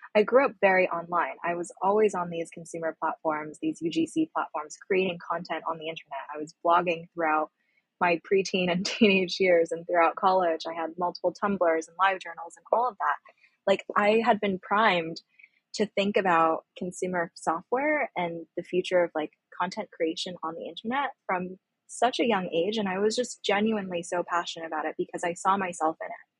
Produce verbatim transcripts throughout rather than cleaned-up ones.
I grew up very online. I was always on these consumer platforms, these U G C platforms, creating content on the internet. I was blogging throughout my preteen and teenage years and throughout college. I had multiple Tumblrs and live journals and all of that. Like I had been primed to think about consumer software and the future of like content creation on the internet from such a young age. And I was just genuinely so passionate about it because I saw myself in it.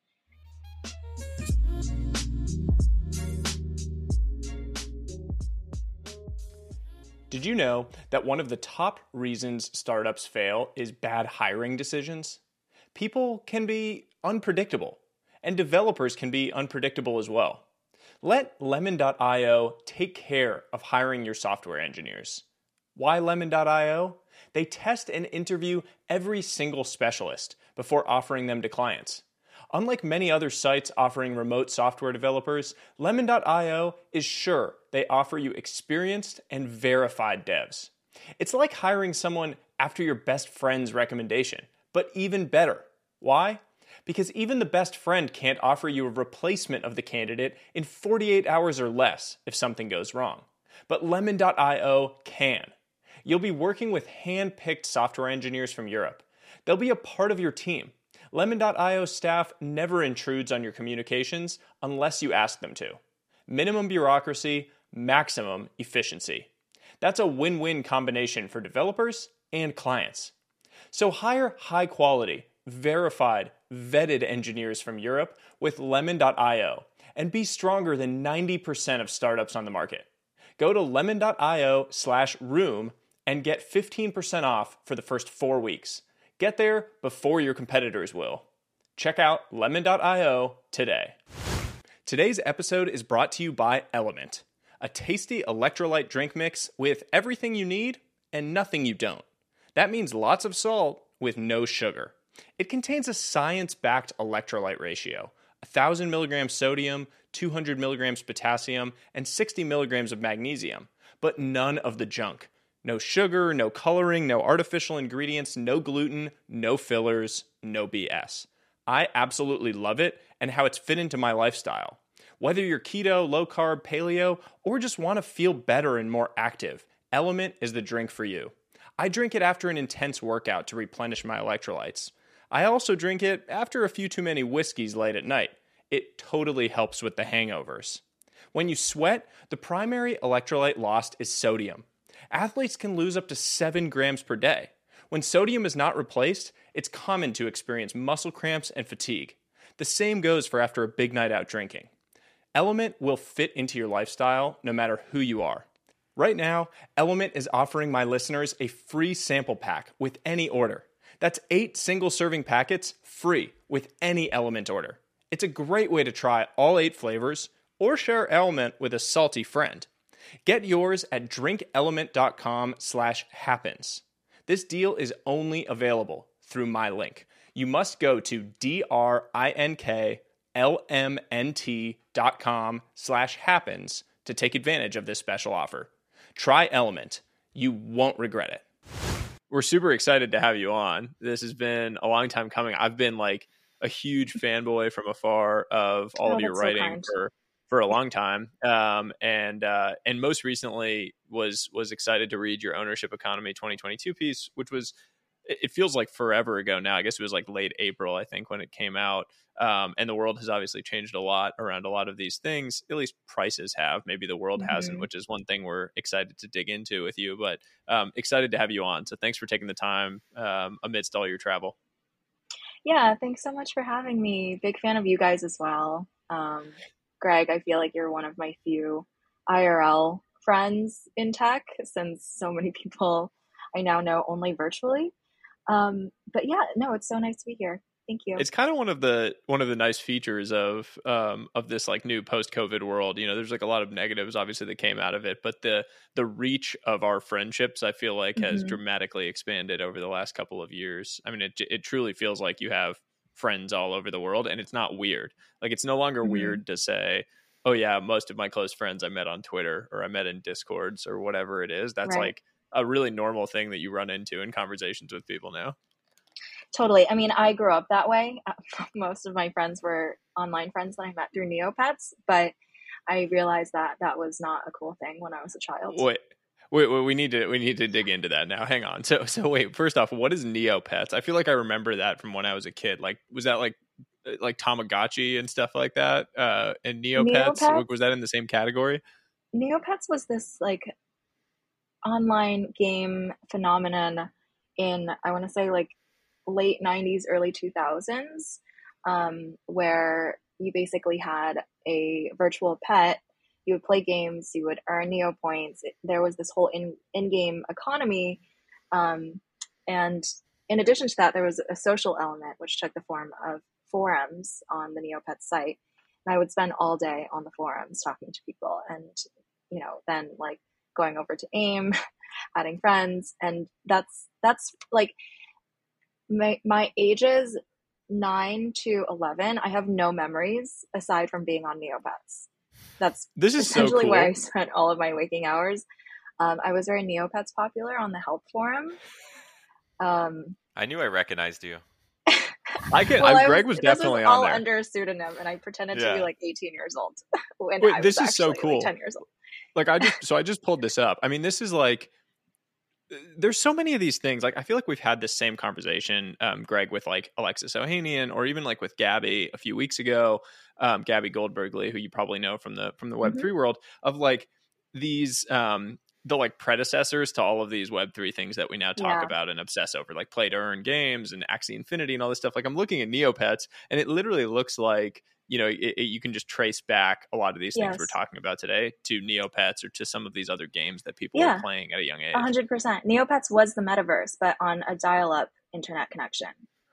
Did you know that one of the top reasons startups fail is bad hiring decisions? People can be unpredictable, and developers can be unpredictable as well. Let Lemon dot io take care of hiring your software engineers. Why Lemon dot io? They test and interview every single specialist before offering them to clients. Unlike many other sites offering remote software developers, Lemon dot io is sure they offer you experienced and verified devs. It's like hiring someone after your best friend's recommendation, but even better. Why? Because even the best friend can't offer you a replacement of the candidate in forty-eight hours or less if something goes wrong. But Lemon dot io can. You'll be working with hand-picked software engineers from Europe. They'll be a part of your team. Lemon dot io staff never intrudes on your communications unless you ask them to. Minimum bureaucracy, maximum efficiency. That's a win-win combination for developers and clients. So hire high-quality, verified, vetted engineers from Europe with Lemon dot io and be stronger than ninety percent of startups on the market. Go to lemon dot io slash room and get fifteen percent off for the first four weeks. Get there before your competitors will. Check out lemon dot io today. Today's episode is brought to you by Element, a tasty electrolyte drink mix with everything you need and nothing you don't. That means lots of salt with no sugar. It contains a science-backed electrolyte ratio, one thousand milligrams sodium, two hundred milligrams potassium, and sixty milligrams of magnesium, but none of the junk. No sugar, no coloring, no artificial ingredients, no gluten, no fillers, no B S. I absolutely love it and how it's fit into my lifestyle. Whether you're keto, low carb, paleo, or just want to feel better and more active, Element is the drink for you. I drink it after an intense workout to replenish my electrolytes. I also drink it after a few too many whiskeys late at night. It totally helps with the hangovers. When you sweat, the primary electrolyte lost is sodium. Athletes can lose up to seven grams per day. When sodium is not replaced, it's common to experience muscle cramps and fatigue. The same goes for after a big night out drinking. Element will fit into your lifestyle no matter who you are. Right now, Element is offering my listeners a free sample pack with any order. That's eight single-serving packets free with any Element order. It's a great way to try all eight flavors or share Element with a salty friend. Get yours at drinkelement.com slash happens. This deal is only available through my link. You must go to drinklmnt.com slash happens to take advantage of this special offer. Try Element. You won't regret it. We're super excited to have you on. This has been a long time coming. I've been like a huge fanboy from afar of all Oh, of your that's so writing kind. for for a long time, um, and uh, and most recently was was excited to read your Ownership Economy twenty twenty-two piece, which was, it feels like forever ago now. I guess it was like late April, I think, when it came out. Um, and the world has obviously changed a lot around a lot of these things. At least prices have. Maybe the world Mm-hmm. hasn't, which is one thing we're excited to dig into with you. But um, excited to have you on. So thanks for taking the time um, amidst all your travel. Yeah, thanks so much for having me. Big fan of you guys as well. Um, Greg, I feel like you're one of my few I R L friends in tech since so many people I now know only virtually. Um, but yeah, no, it's so nice to be here. Thank you. It's kind of one of the one of the nice features of um, of this like new post-COVID world. You know, there's like a lot of negatives obviously that came out of it, but the the reach of our friendships, I feel like, has Mm-hmm. dramatically expanded over the last couple of years. I mean, it it truly feels like you have friends all over the world, and it's not weird. Like, it's no longer Mm-hmm. weird to say, "Oh yeah, most of my close friends I met on Twitter or I met in Discords or whatever it is." That's Right. like a really normal thing that you run into in conversations with people now. Totally. I mean, I grew up that way. Most of my friends were online friends that I met through Neopets, but I realized that that was not a cool thing when I was a child. Wait, wait, wait, we need to we need to dig into that now. Hang on. So so wait, first off, what is Neopets? I feel like I remember that from when I was a kid. Like, was that like like Tamagotchi and stuff like that? Uh, and Neopets, was Neopets, that in the same category? Neopets was this like online game phenomenon in, I want to say, like late nineties, early two thousands, um, where you basically had a virtual pet. You would play games, you would earn Neo points. It, there was this whole in in-game economy, um, and in addition to that, there was a social element which took the form of forums on the Neopets site. And I would spend all day on the forums talking to people, and you know, then like going over to AIM, adding friends, and that's that's like my my ages nine to eleven. I have no memories aside from being on Neopets. That's This is so essentially cool. where I spent all of my waking hours. Um, I was very Neopets popular on the help forum. Um, I knew I recognized you. I can. well, I, I Greg was, was this definitely was on all there. under a pseudonym, and I pretended to be Yeah. like eighteen years old when Wait, I was this is so actually cool. like ten years old. Like I just so I just pulled this up. I mean, this is like there's so many of these things. Like I feel like we've had this same conversation, um, Greg, with like Alexis Ohanian, or even like with Gabby a few weeks ago, um, Gabby Goldbergley, who you probably know from the from the Web Mhm. three world, of like these um, the like predecessors to all of these Web three things that we now talk Yeah. about and obsess over, like play to earn games and Axie Infinity and all this stuff. Like I'm looking at Neopets, and it literally looks like, you know, it, it, you can just trace back a lot of these things Yes. we're talking about today to Neopets or to some of these other games that people Yeah. are playing at a young age. A hundred percent. Neopets was the metaverse, but on a dial-up internet connection.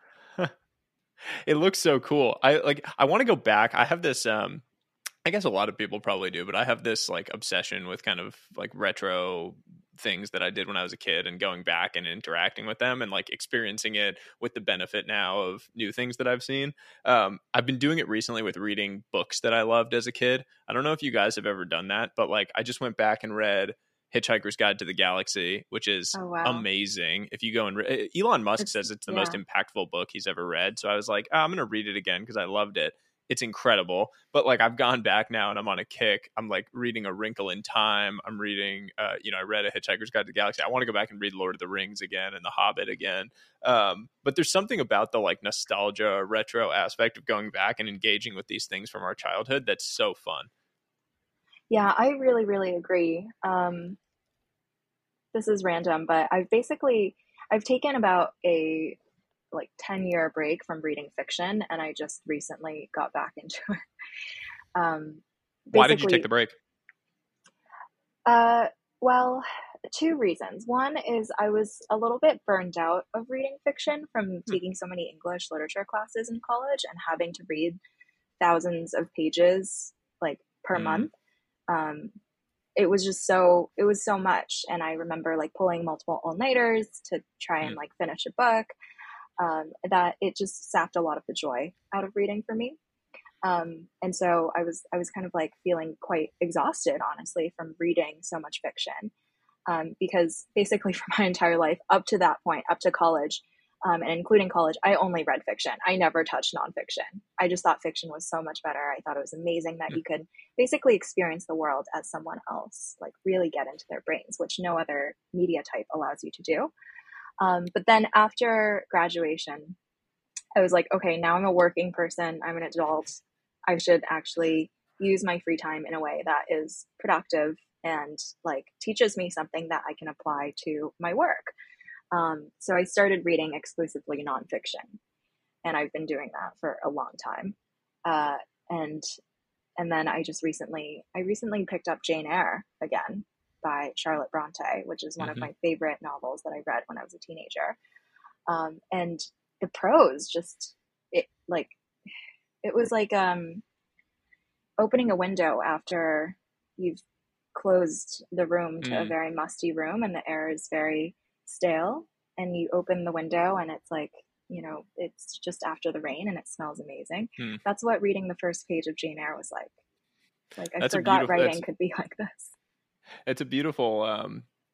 It looks so cool. I like. I want to go back. I have this. Um, I guess a lot of people probably do, but I have this like obsession with kind of like retro things that I did when I was a kid, and going back and interacting with them and like experiencing it with the benefit now of new things that I've seen. Um, I've been doing it recently with reading books that I loved as a kid. I don't know if you guys have ever done that, but like I just went back and read Hitchhiker's Guide to the Galaxy, which is Oh, wow. amazing. If you go and re- Elon Musk It's- says it's the yeah. most impactful book he's ever read. So I was like, oh, I'm going to read it again because I loved it. It's incredible. But like I've gone back now and I'm on a kick. I'm like reading A Wrinkle in Time. I'm reading, uh, you know, I read A Hitchhiker's Guide to the Galaxy. I want to go back and read Lord of the Rings again and The Hobbit again. Um, but there's something about the like nostalgia, retro aspect of going back and engaging with these things from our childhood that's so fun. Yeah, I really, really agree. Um, this is random, but I've basically I've taken about a like ten year break from reading fiction, and I just recently got back into it. Um, Why did you take the break? Uh, well, two reasons. One is I was a little bit burned out of reading fiction from Hmm. taking so many English literature classes in college and having to read thousands of pages like per Mm. month. Um, it was just so it was so much, and I remember like pulling multiple all-nighters to try and Hmm. like finish a book. Um, that it just sapped a lot of the joy out of reading for me. Um, and so I was I was kind of like feeling quite exhausted, honestly, from reading so much fiction. Um, because basically for my entire life up to that point, up to college, um, and including college, I only read fiction. I never touched nonfiction. I just thought fiction was so much better. I thought it was amazing that you could basically experience the world as someone else, like really get into their brains, which no other media type allows you to do. Um, but then after graduation, I was like, okay, now I'm a working person. I'm an adult. I should actually use my free time in a way that is productive and like teaches me something that I can apply to my work. Um, so I started reading exclusively nonfiction, and I've been doing that for a long time. Uh, and and then I just recently I recently picked up Jane Eyre again by Charlotte Bronte, which is one Mhm. of my favorite novels that I read when I was a teenager. Um, and the prose just it like it was like um, opening a window after you've closed the room to a Mm. very musty room and the air is very stale, and you open the window and it's like, you know, it's just after the rain and it smells amazing. Hmm. That's what reading the first page of Jane Eyre was like. Like I That's a forgot beautiful- writing that's- could be like this. It's a beautiful, um,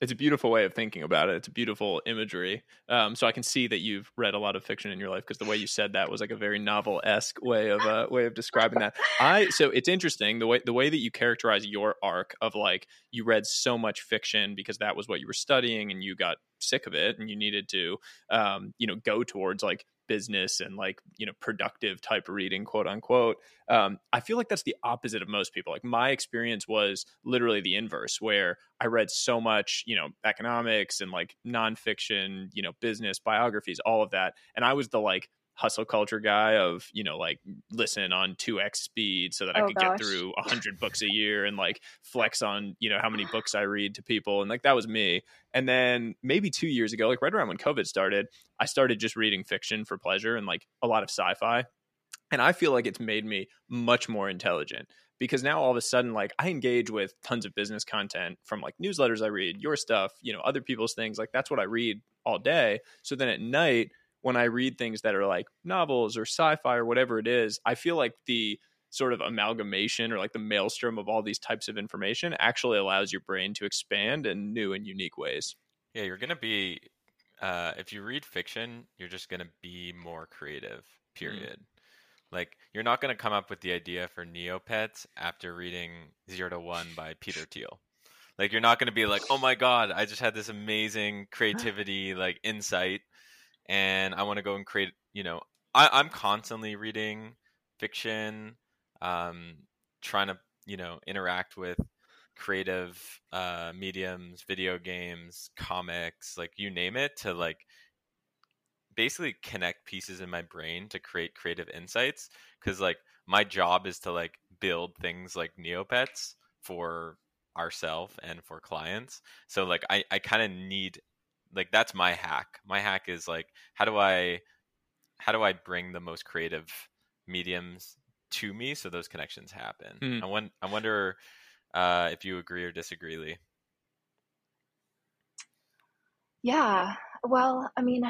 It's a beautiful way of thinking about it. It's a beautiful imagery. Um, so I can see that you've read a lot of fiction in your life, because the way you said that was like a very novel-esque way of uh, way of describing that. I so it's interesting the way the way that you characterize your arc of like you read so much fiction because that was what you were studying and you got sick of it and you needed to um, you know go towards like business and like you know productive type reading, quote unquote. um, I feel like that's the opposite of most people. Like my experience was literally the inverse, where I read so much you know economics and like nonfiction, you know business biographies, all of that, and I was the like hustle culture guy of you know like listen on two x speed so that I Oh could gosh. get through a hundred books a year and like flex on you know how many books I read to people, and like that was me. And then maybe two years ago, like right around when COVID started, I started just reading fiction for pleasure and like a lot of sci-fi. And I feel like it's made me much more intelligent, because now all of a sudden, like I engage with tons of business content from like newsletters I read, your stuff, you know, other people's things. Like that's what I read all day. So then at night, when I read things that are like novels or sci-fi or whatever it is, I feel like the sort of amalgamation or like the maelstrom of all these types of information actually allows your brain to expand in new and unique ways. Yeah, you're gonna be uh, if you read fiction, you're just gonna be more creative. Period. Mm. Like you're not gonna come up with the idea for Neopets after reading Zero to One by Peter Thiel. Like you're not gonna be like, oh my god, I just had this amazing creativity like insight, and I want to go and create. You know, I, I'm constantly reading fiction, um, trying to you know interact with creative uh mediums, video games, comics, like you name it, to like basically connect pieces in my brain to create creative insights, because like my job is to like build things like Neopets for ourselves and for clients. So like I, I kind of need, like that's my hack. My hack is like how do I how do I bring the most creative mediums to me so those connections happen. Mm. I want I wonder uh, if you agree or disagree, Lee. Yeah, well, I mean,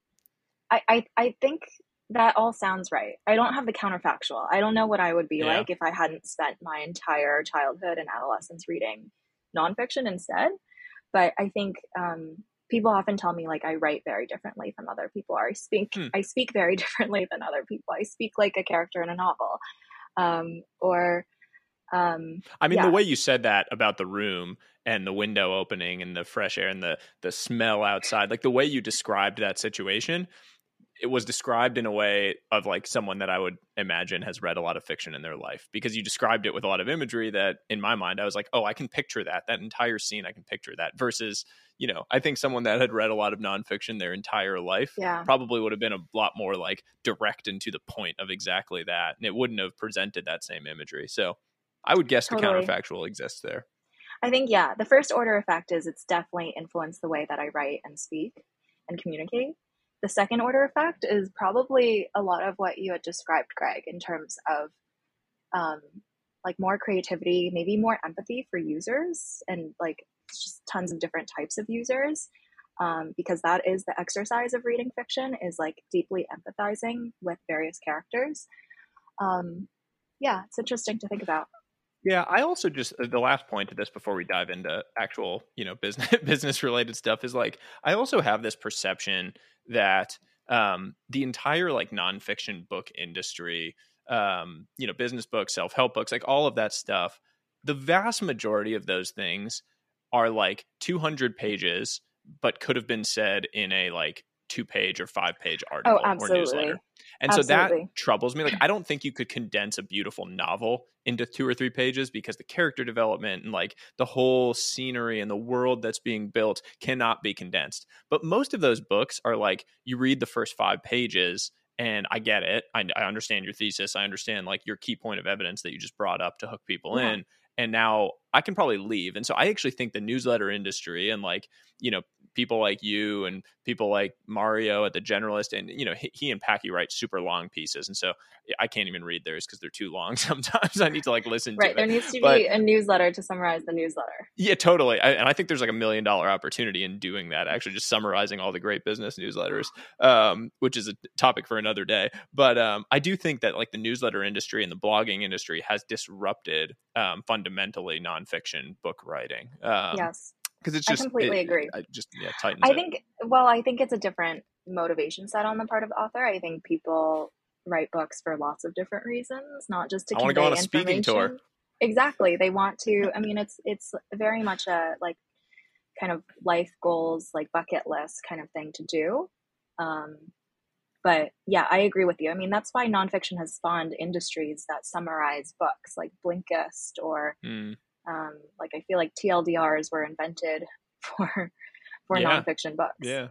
I, I, I think that all sounds right. I don't have the counterfactual. I don't know what I would be yeah. like if I hadn't spent my entire childhood and adolescence reading nonfiction instead. But I think um, people often tell me like I write very differently from other people, or I speak hmm. I speak very differently than other people. I speak like a character in a novel, um, or. Um, I mean, yeah. the way you said that about the room and the window opening and the fresh air and the the smell outside, like the way you described that situation, it was described in a way of like someone that I would imagine has read a lot of fiction in their life, because you described it with a lot of imagery that in my mind, I was like, oh, I can picture that, that entire scene. I can picture that versus, you know, I think someone that had read a lot of nonfiction their entire life yeah. probably would have been a lot more like direct and to the point of exactly that. And it wouldn't have presented that same imagery. So I would guess totally. The counterfactual exists there. I think, yeah, the first order effect is it's definitely influenced the way that I write and speak and communicate. The second order effect is probably a lot of what you had described, Greg, in terms of um, like more creativity, maybe more empathy for users, and like just tons of different types of users, um, because that is the exercise of reading fiction, is like deeply empathizing with various characters. Um, yeah, it's interesting to think about. Yeah, I also just the last point to this before we dive into actual, you know, business business related stuff is like I also have this perception that um, the entire like nonfiction book industry, um, you know, business books, self help books, like all of that stuff, the vast majority of those things are like two hundred pages, but could have been said in a like two page or five page article oh, or newsletter. And absolutely. so that troubles me. Like, I don't think you could condense a beautiful novel into two or three pages, because the character development and like the whole scenery and the world that's being built cannot be condensed. But most of those books are like, you read the first five pages and I get it. I, I understand your thesis. I understand like your key point of evidence that you just brought up to hook people yeah. in. And now I can probably leave. And so I actually think the newsletter industry and like, you know, people like you and people like Mario at The Generalist, and, you know, he, he and Packy write super long pieces. And so I can't even read theirs because they're too long. Sometimes I need to like listen right, to it. There needs to but, be a newsletter to summarize the newsletter. Yeah, totally. I, and I think there's like a million dollar opportunity in doing that, actually just summarizing all the great business newsletters, um, which is a topic for another day. But um, I do think that like the newsletter industry and the blogging industry has disrupted um, fundamentally nonfiction book writing. Um, yes. Because it's I just completely it, agree. it just yeah tightens I it. think, well, I think it's a different motivation set on the part of the author. I think people write books for lots of different reasons, not just to I want to go on convey a speaking tour. information. Exactly. They want to, I mean, it's, it's very much a like kind of life goals, like bucket list kind of thing to do. Um, but yeah, I agree with you. I mean, that's why nonfiction has spawned industries that summarize books like Blinkist or Mm. um, like I feel like T L D Rs were invented for for Yeah. nonfiction books. Yeah.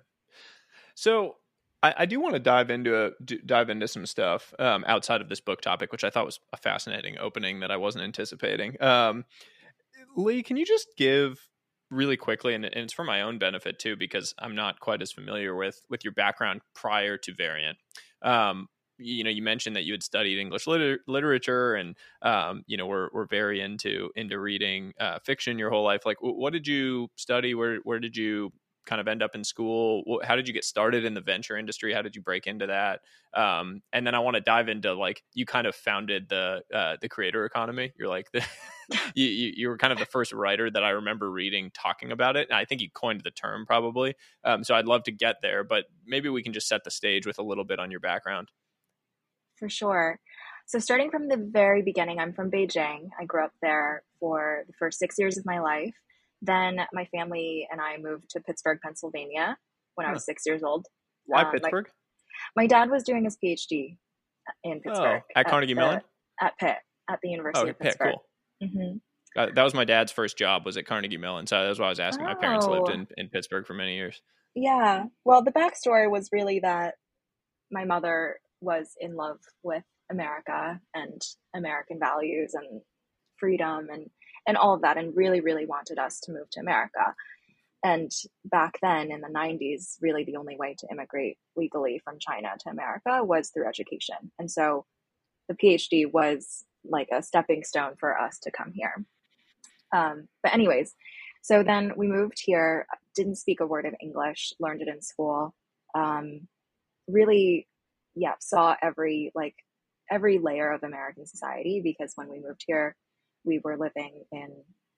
So I, I do want to dive into a d- dive into some stuff um, outside of this book topic, which I thought was a fascinating opening that I wasn't anticipating. Um, Lee, can you just give really quickly, and, and it's for my own benefit too, because I'm not quite as familiar with with your background prior to Variant. Um, you know, you mentioned that you had studied English liter- literature, and um, you know, we're we're very into into reading uh, fiction your whole life. Like, w- what did you study? Where where did you kind of end up in school? How did you get started in the venture industry? How did you break into that? Um, and then I want to dive into like you kind of founded the uh, the creator economy. You're like the you, you you were kind of the first writer that I remember reading talking about it. And I think you coined the term probably. Um, so I'd love to get there, but maybe we can just set the stage with a little bit on your background. For sure. So starting from the very beginning, I'm from Beijing. I grew up there for the first six years of my life. Then my family and I moved to Pittsburgh, Pennsylvania when I Huh. was six years old. Why Um, my, Pittsburgh? my dad was doing his PhD in Pittsburgh Oh, at at Carnegie the Mellon? at Pitt, at the University Oh, of Pitt, Pittsburgh. cool. hmm Uh, that was my dad's first job was at Carnegie Mellon. So that's why I was asking. My parents lived Oh, in, in Pittsburgh for many years. yeah. Well, the backstory was really that my mother was in love with America and American values and freedom and and all of that, and really really wanted us to move to America. And back then in the nineties, really the only way to immigrate legally from China to America was through education. And so the PhD was like a stepping stone for us to come here. Um, but anyways, so then we moved here, didn't speak a word of English, learned it in school. Um, really, yeah, saw every like every layer of American society, because when we moved here, we were living in,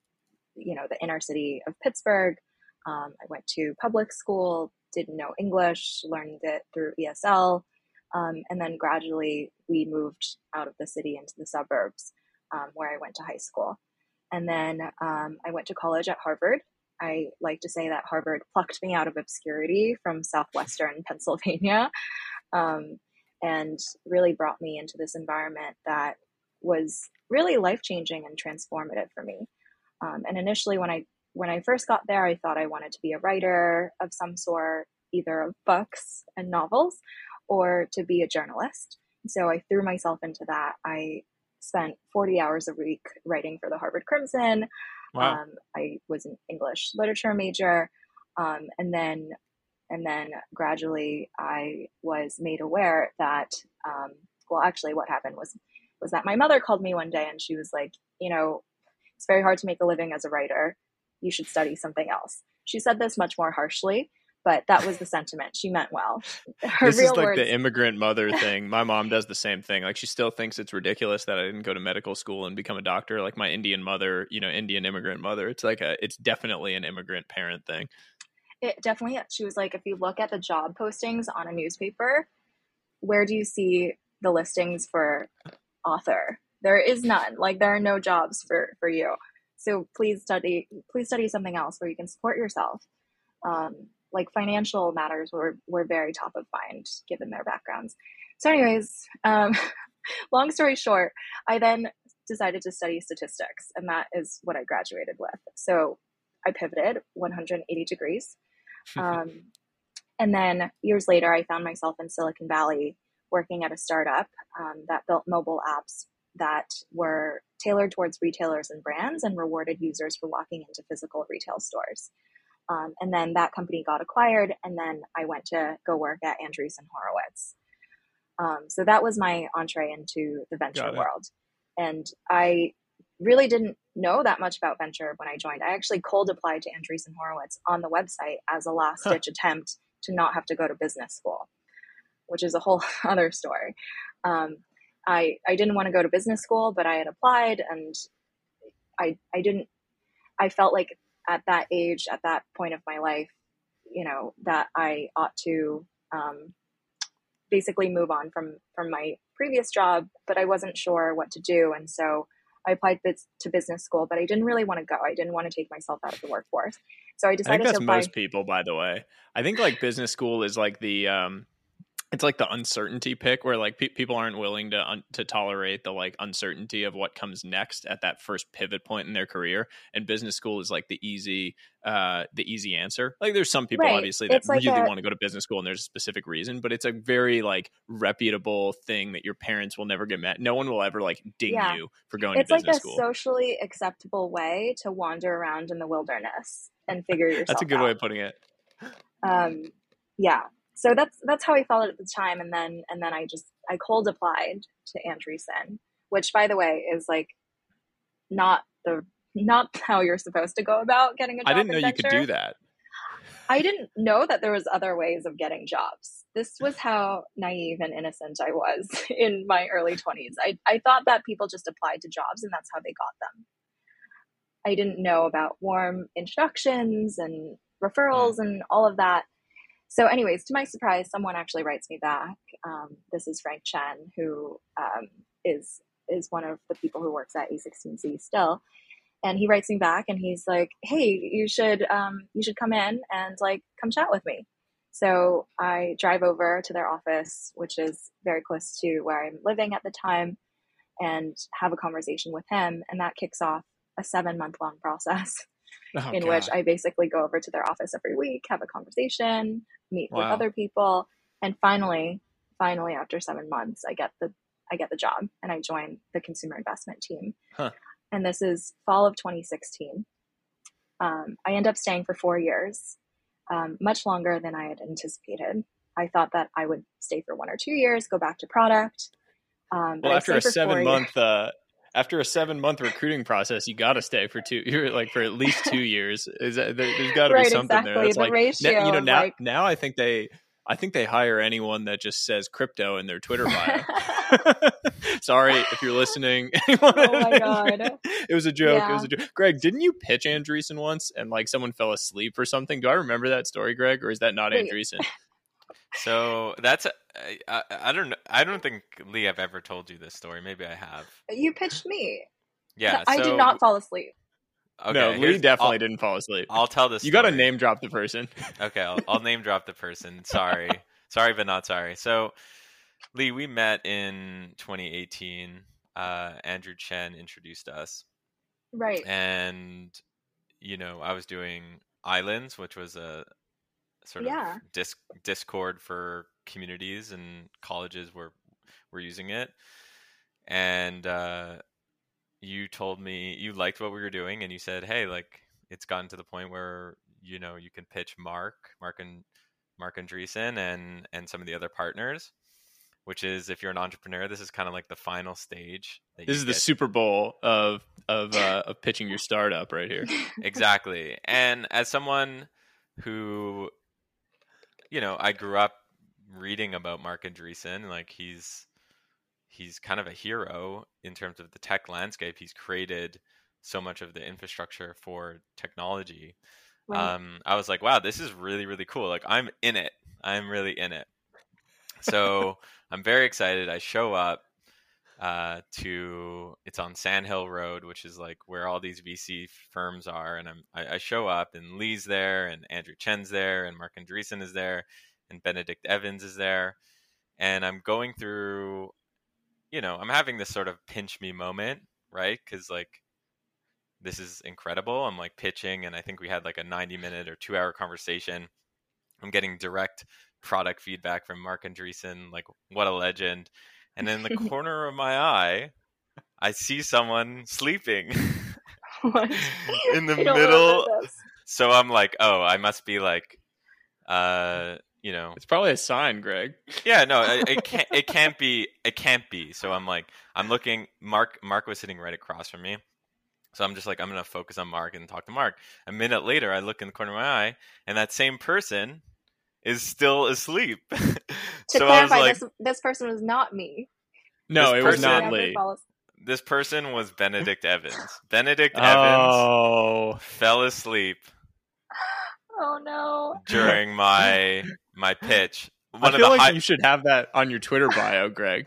you know, the inner city of Pittsburgh. Um, I went to public school, didn't know English, learned it through E S L. Um, and then gradually we moved out of the city into the suburbs, um, where I went to high school. And then um, I went to college at Harvard. I like to say that Harvard plucked me out of obscurity from southwestern Pennsylvania, um, and really brought me into this environment that was really life-changing and transformative for me. Um, and initially, when I when I first got there, I thought I wanted to be a writer of some sort, either of books and novels, or to be a journalist. So I threw myself into that. I spent forty hours a week writing for the Harvard Crimson. Wow. Um, I was an English literature major, um, and then and then gradually I was made aware that, um, well, actually, what happened was was that my mother called me one day and she was like, you know, it's very hard to make a living as a writer. You should study something else. She said this much more harshly, but that was the sentiment. She meant well. Her This real is like words. the immigrant mother thing. My mom does the same thing. Like she still thinks it's ridiculous that I didn't go to medical school and become a doctor. Like my Indian mother, you know, Indian immigrant mother. It's like a, it's definitely an immigrant parent thing. It definitely is. She was like, if you look at the job postings on a newspaper, where do you see the listings for author? There is none. Like there are no jobs for, for you. So please study, please study something else where you can support yourself. Um, like financial matters were, were very top of mind given their backgrounds. So anyways, um, long story short, I then decided to study statistics, and that is what I graduated with. So I pivoted one hundred eighty degrees. Um, and then years later, I found myself in Silicon Valley working at a startup um, that built mobile apps that were tailored towards retailers and brands and rewarded users for walking into physical retail stores. Um, and then that company got acquired, and then I went to go work at Andreessen Horowitz. Um, so that was my entree into the venture world. And I really didn't know that much about venture when I joined. I actually cold applied to Andreessen Horowitz on the website as a last ditch huh. attempt to not have to go to business school, which is a whole other story. Um, I, I didn't want to go to business school, but I had applied, and I, I didn't, I felt like at that age, at that point of my life, you know, that I ought to um, basically move on from from my previous job, but I wasn't sure what to do. And so I applied to business school, but I didn't really want to go. I didn't want to take myself out of the workforce. So I I decided think that's to apply. most people, by the way. I think like business school is like the um it's like the uncertainty pick where like pe- people aren't willing to un- to tolerate the like uncertainty of what comes next at that first pivot point in their career. And business school is like the easy uh the easy answer. Like there's some people Right. obviously that It's like really a- want to go to business school and there's a specific reason, but it's a very like reputable thing that your parents will never get mad. No one will ever like ding Yeah. you for going It's to like business a school. socially acceptable way to wander around in the wilderness and figure yourself That's a good out. way of putting it. Um, yeah. So that's that's how I felt it at the time, and then and then I just I cold applied to Andreessen, which by the way is like not the not how you're supposed to go about getting a job. I didn't know in you could venture. do that. I didn't know that there was other ways of getting jobs. This was how naive and innocent I was in my early twenties. I, I thought that people just applied to jobs and that's how they got them. I didn't know about warm introductions and referrals mm. and all of that. So anyways, to my surprise, someone actually writes me back. Um, this is Frank Chen, who um, is is one of the people who works at A sixteen Z still. And he writes me back and he's like, hey, you should um, you should come in and like come chat with me. So I drive over to their office, which is very close to where I'm living at the time, and have a conversation with him. And that kicks off a seven month long process oh, in God. which I basically go over to their office every week, have a conversation, meet wow. with other people. And finally, finally, after seven months, I get the I get the job and I join the consumer investment team. Huh. And this is fall of twenty sixteen. Um, I end up staying for four years, um, much longer than I had anticipated. I thought that I would stay for one or two years, go back to product. Um, well, after a seven month, uh, after a seven month recruiting process, you got to stay for two. You're like for at least two years. Is that, there, there's got to right, be something exactly. there. That's the like, ratio, you know, now like... now I think they. I think they hire anyone that just says crypto in their Twitter bio. Sorry if you're listening. Oh my God. It was a joke. Yeah. It was a joke. Greg, didn't you pitch Andreessen once and like someone fell asleep or something? Do I remember that story, Greg, or is that not Wait. Andreessen? So that's I, I don't know. I don't think Lee, I've ever told you this story. Maybe I have. You pitched me. Yeah, I so, did not fall asleep. Okay, no, Lee definitely I'll, didn't fall asleep. I'll tell this. You got to name drop the person. Okay, I'll, I'll name drop the person. Sorry, sorry, but not sorry. So, Lee, we met in twenty eighteen. Uh, Andrew Chen introduced us, right? And you know, I was doing Islands, which was a sort yeah. of disc, Discord for communities, and colleges were were using it, and. Uh, you told me you liked what we were doing and you said, hey, like it's gotten to the point where, you know, you can pitch Mark, Mark and Marc Andreessen and, and some of the other partners, which is if you're an entrepreneur, this is kind of like the final stage. That this you is get. The Super Bowl of, of, uh, of pitching your startup right here. Exactly. And as someone who, you know, I grew up reading about Marc Andreessen, like he's, he's kind of a hero in terms of the tech landscape. He's created so much of the infrastructure for technology. Right. Um, I was like, wow, this is really, really cool. Like I'm in it. I'm really in it. So I'm very excited. I show up uh, to, it's on Sandhill Road, which is like where all these V C firms are. And I'm, I, I show up and Lee's there and Andrew Chen's there and Marc Andreessen is there and Benedict Evans is there. And I'm going through, you know, I'm having this sort of pinch me moment, right? Because like, this is incredible. I'm like pitching, and I think we had like a ninety minute or two hour conversation. I'm getting direct product feedback from Marc Andreessen, like what a legend. And in the corner of my eye, I see someone sleeping in the middle. So I'm like, oh, I must be like, uh, you know, it's probably a sign, Greg. Yeah, no, it, it can't. It can't be. It can't be. So I'm like, I'm looking. Mark. Mark was sitting right across from me, so I'm just like, I'm gonna focus on Mark and talk to Mark. A minute later, I look in the corner of my eye, and that same person is still asleep. To so clarify, I was like, this this person was not me. No, it was person, not Lee. This person was Benedict Evans. Benedict oh. Evans fell asleep Oh no. during my my pitch. One I of feel the like high- you should have that on your Twitter bio, Greg.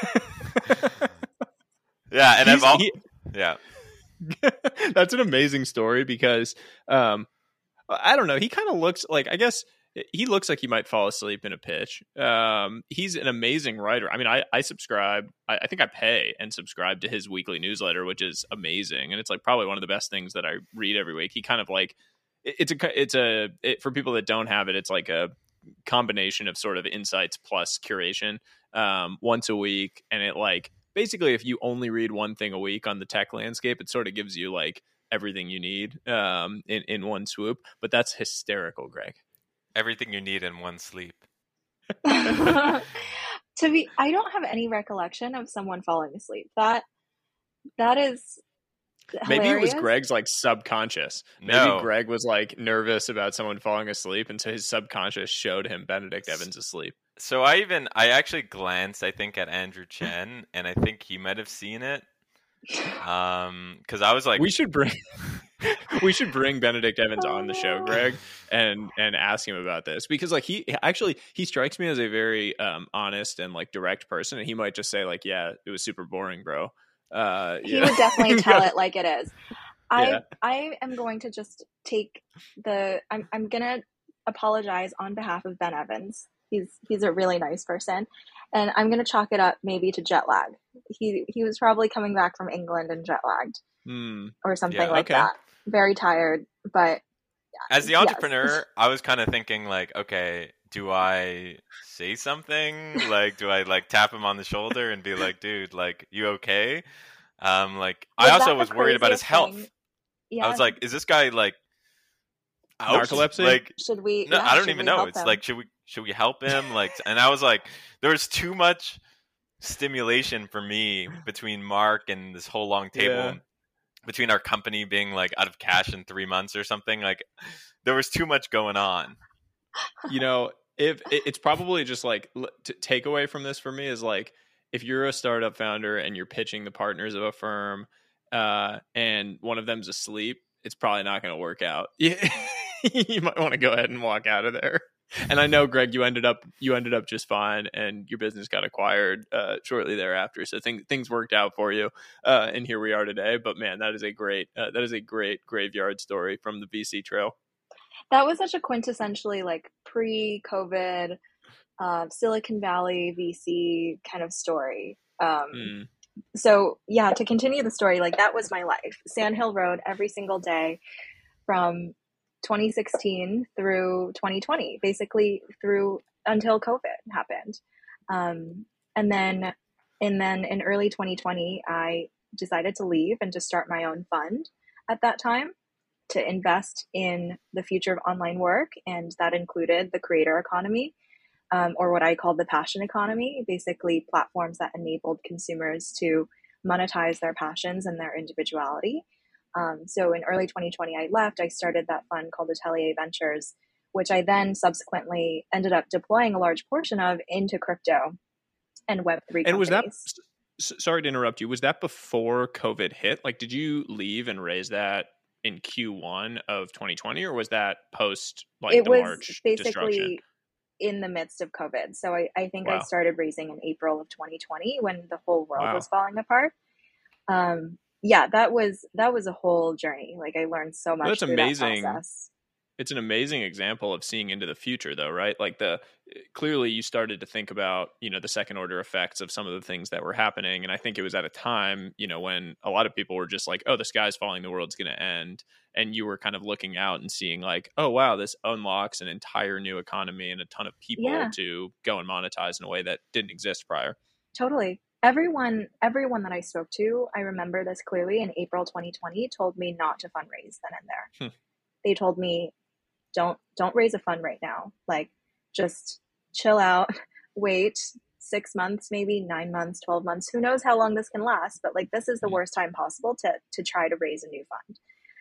yeah, and He's- I've all he- yeah. That's an amazing story because um, I don't know. He kind of looks like, I guess he looks like he might fall asleep in a pitch. Um, he's an amazing writer. I mean, I, I subscribe, I, I think I pay and subscribe to his weekly newsletter, which is amazing. And it's like probably one of the best things that I read every week. He kind of like, it, it's a, it's a, it, for people that don't have it, it's like a combination of sort of insights plus curation um, once a week. And it like, basically, if you only read one thing a week on the tech landscape, it sort of gives you like everything you need um, in, in one swoop. But that's hysterical, Greg. Everything you need in one sleep. To be, I don't have any recollection of someone falling asleep. That that is Maybe it was hilarious. Greg's like subconscious. Maybe No. Greg was like nervous about someone falling asleep, and so his subconscious showed him Benedict Evans asleep. So I even I actually glanced, I think, at Andrew Chen, and I think he might have seen it. Um, because I was like, we should bring we should bring Benedict Evans Oh, on the show, no. Greg, and and ask him about this because like he actually he strikes me as a very um honest and like direct person, and he might just say like, yeah, it was super boring, bro. Uh, He yeah. would definitely tell it like it is. I Yeah. I am going to just take the I'm I'm gonna apologize on behalf of Ben Evans. He's he's a really nice person, and I'm gonna chalk it up maybe to jet lag. He he was probably coming back from England and jet lagged Hmm. or something Yeah, like okay. that. Very tired, but as the yes. entrepreneur, I was kind of thinking like, okay, do I say something? Like, do I like tap him on the shoulder and be like, dude, like, you okay? Um, like, I Was also that the was worried about his craziest health. thing? Yeah, I was like, is this guy like out? Narcolepsy? Like, should we? no, yeah, I don't should even we know. help It's him? like, should we should we help him? Like, and I was like, there was too much stimulation for me between Mark and this whole long table. Yeah. Between our company being like out of cash in three months or something, like there was too much going on. You know, if it- it's probably just like l- t- takeaway from this for me is like if you're a startup founder and you're pitching the partners of a firm uh, and one of them's asleep, it's probably not going to work out. Yeah. You might want to go ahead and walk out of there. And I know, Greg, you ended up you ended up just fine, and your business got acquired uh, shortly thereafter. So things things worked out for you, uh, and here we are today. But man, that is a great uh, that is a great graveyard story from the V C trail. That was such a quintessentially like pre-COVID uh, Silicon Valley V C kind of story. Um, Mm. So yeah, to continue the story, like that was my life. Sand Hill Road every single day from twenty sixteen through twenty twenty, basically through until COVID happened. Um, and then, and then in early twenty twenty, I decided to leave and to start my own fund at that time to invest in the future of online work. And that included the creator economy, um, or what I call the passion economy, basically platforms that enabled consumers to monetize their passions and their individuality. Um, so in early twenty twenty, I left. I started that fund called Atelier Ventures, which I then subsequently ended up deploying a large portion of into crypto and Web three And companies. was that? s- Sorry to interrupt you. Was that before COVID hit? Like, did you leave and raise that in Q one of twenty twenty, or was that post like it the was March basically destruction? in the midst of COVID. So I, I think I Wow. started raising in April of twenty twenty when the whole world Wow. was falling apart. Um, yeah, that was that was a whole journey. Like I learned so much That's through amazing. that process. It's an amazing example of seeing into the future, though, right? Like the clearly you started to think about, you know, the second order effects of some of the things that were happening, and I think it was at a time, you know, when a lot of people were just like, "Oh, the sky's falling, the world's going to end," and you were kind of looking out and seeing like, "Oh, wow, this unlocks an entire new economy and a ton of people Yeah. to go and monetize in a way that didn't exist prior." Totally. Everyone, everyone that I spoke to, I remember this clearly in April twenty twenty, told me not to fundraise then and there. Hmm. They told me, don't don't raise a fund right now. Like, just chill out, wait six months, maybe nine months, twelve months. Who knows how long this can last? But like, this is the Hmm. worst time possible to to try to raise a new fund.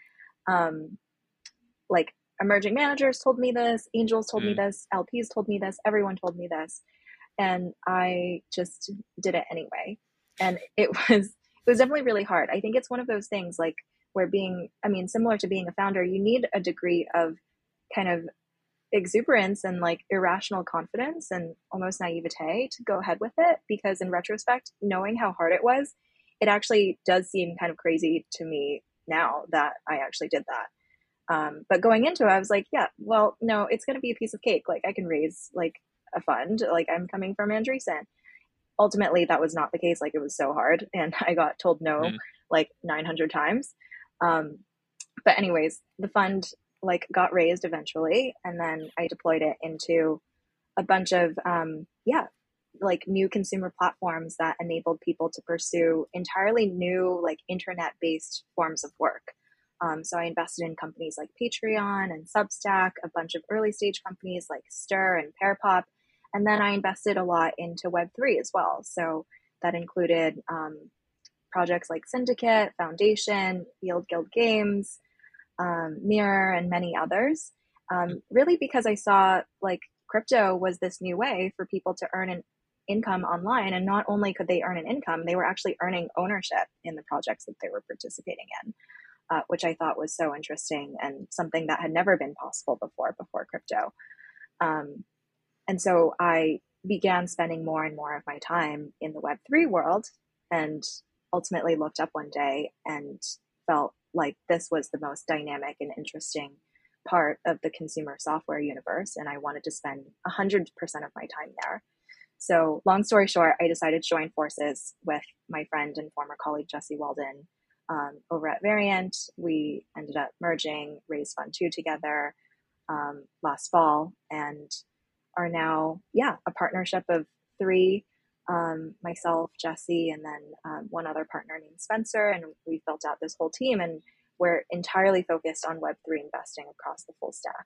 Um, like emerging managers told me this, angels told me Hmm. this, L Ps told me this, everyone told me this. And I just did it anyway. And it was it was definitely really hard. I think it's one of those things like where being, I mean, similar to being a founder, you need a degree of kind of exuberance and like irrational confidence and almost naivete to go ahead with it, because in retrospect, knowing how hard it was, it actually does seem kind of crazy to me now that I actually did that. Um, but going into it, I was like, yeah, well, no, it's going to be a piece of cake. Like I can raise like a fund, like I'm coming from Andreessen. Ultimately, that was not the case. Like it was so hard and I got told no mm. like nine hundred times. Um, but anyways, the fund like got raised eventually, and then I deployed it into a bunch of um yeah like new consumer platforms that enabled people to pursue entirely new like internet based forms of work. Um, so I invested in companies like Patreon and Substack, a bunch of early stage companies like Stir and Pearpop, and then I invested a lot into Web three as well. So that included um, projects like Syndicate, Foundation, Yield Guild Games, Um, Mirror, and many others, um, really because I saw like crypto was this new way for people to earn an income online. And not only could they earn an income, they were actually earning ownership in the projects that they were participating in, uh, which I thought was so interesting and something that had never been possible before, before crypto. Um, and so I began spending more and more of my time in the Web three world, and ultimately looked up one day and felt like this was the most dynamic and interesting part of the consumer software universe, and I wanted to spend one hundred percent of my time there. So long story short, I decided to join forces with my friend and former colleague Jesse Walden um, over at Variant. We ended up merging, raised Fund two together um, last fall, and are now, yeah, a partnership of three, um, myself, Jesse, and then um, one other partner named Spencer, and we built out this whole team, and we're entirely focused on Web three investing across the full stack.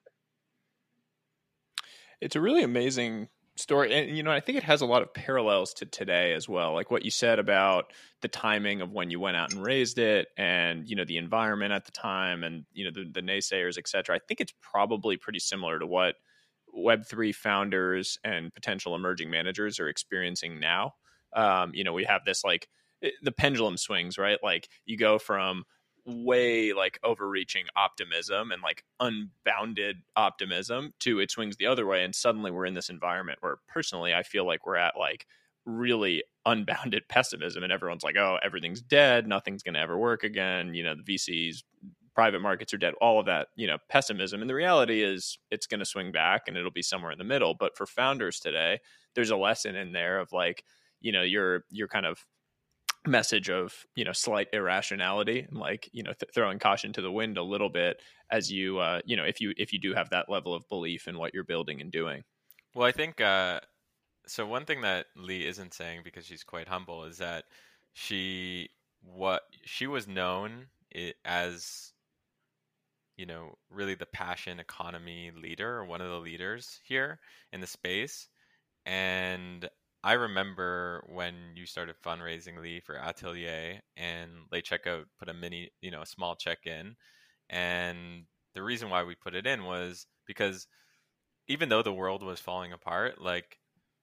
It's a really amazing story. And, you know, I think it has a lot of parallels to today as well. Like what you said about the timing of when you went out and raised it and, you know, the environment at the time and, you know, the, the naysayers, et cetera. I think it's probably pretty similar to what Web three founders and potential emerging managers are experiencing now. Um, you know, we have this like the pendulum swings, right? Like you go from way like overreaching optimism and like unbounded optimism to it swings the other way. And suddenly we're in this environment where personally, I feel like we're at like really unbounded pessimism and everyone's like, oh, everything's dead. Nothing's going to ever work again. You know, the V Cs, private markets are dead, all of that, you know, pessimism. And the reality is it's going to swing back and it'll be somewhere in the middle. But for founders today, there's a lesson in there of like, you know, your, your kind of message of, you know, slight irrationality and like, you know, th- throwing caution to the wind a little bit as you, uh, you know, if you, if you do have that level of belief in what you're building and doing. Well, I think, uh, so one thing that Lee isn't saying because she's quite humble is that she, what she was known as, you know, really the passion economy leader or one of the leaders here in the space. And I remember when you started fundraising, Lee, for Atelier, and Late Checkout put a mini, you know, a small check in. And the reason why we put it in was because even though the world was falling apart, like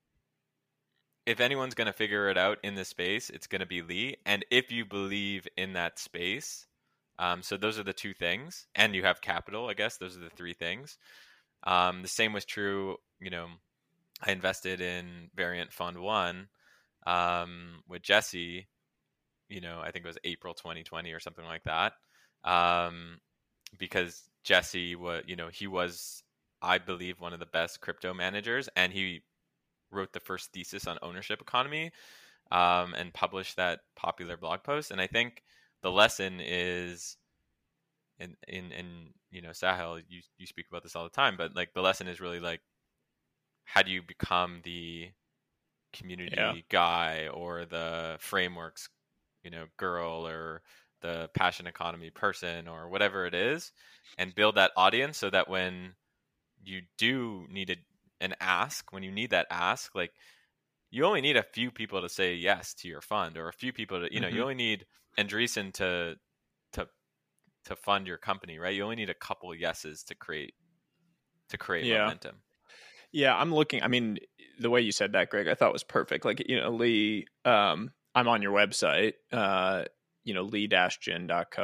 if anyone's going to figure it out in this space, it's going to be Lee. And if you believe in that space, um, so those are the two things, and you have capital, I guess, those are the three things. Um, the same was true, you know, I invested in Variant Fund One um, with Jesse. You know, I think it was April twenty twenty or something like that, um, because Jesse was, you know, he was, I believe, one of the best crypto managers, and he wrote the first thesis on ownership economy um, and published that popular blog post. And I think the lesson is, in in in you know, Sahil, you you speak about this all the time, but like the lesson is really like, how do you become the community yeah. guy or the frameworks, you know, girl or the passion economy person or whatever it is, and build that audience so that when you do need a, an ask, when you need that ask, like you only need a few people to say yes to your fund, or a few people to, you know, mm-hmm. you only need Andreessen to to to fund your company, right? You only need a couple yeses to create to create yeah. momentum. Yeah, I'm looking. I mean, the way you said that, Greg, I thought was perfect. Like, you know, Lee, um, I'm on your website, uh, you know, lee dash gin dot co.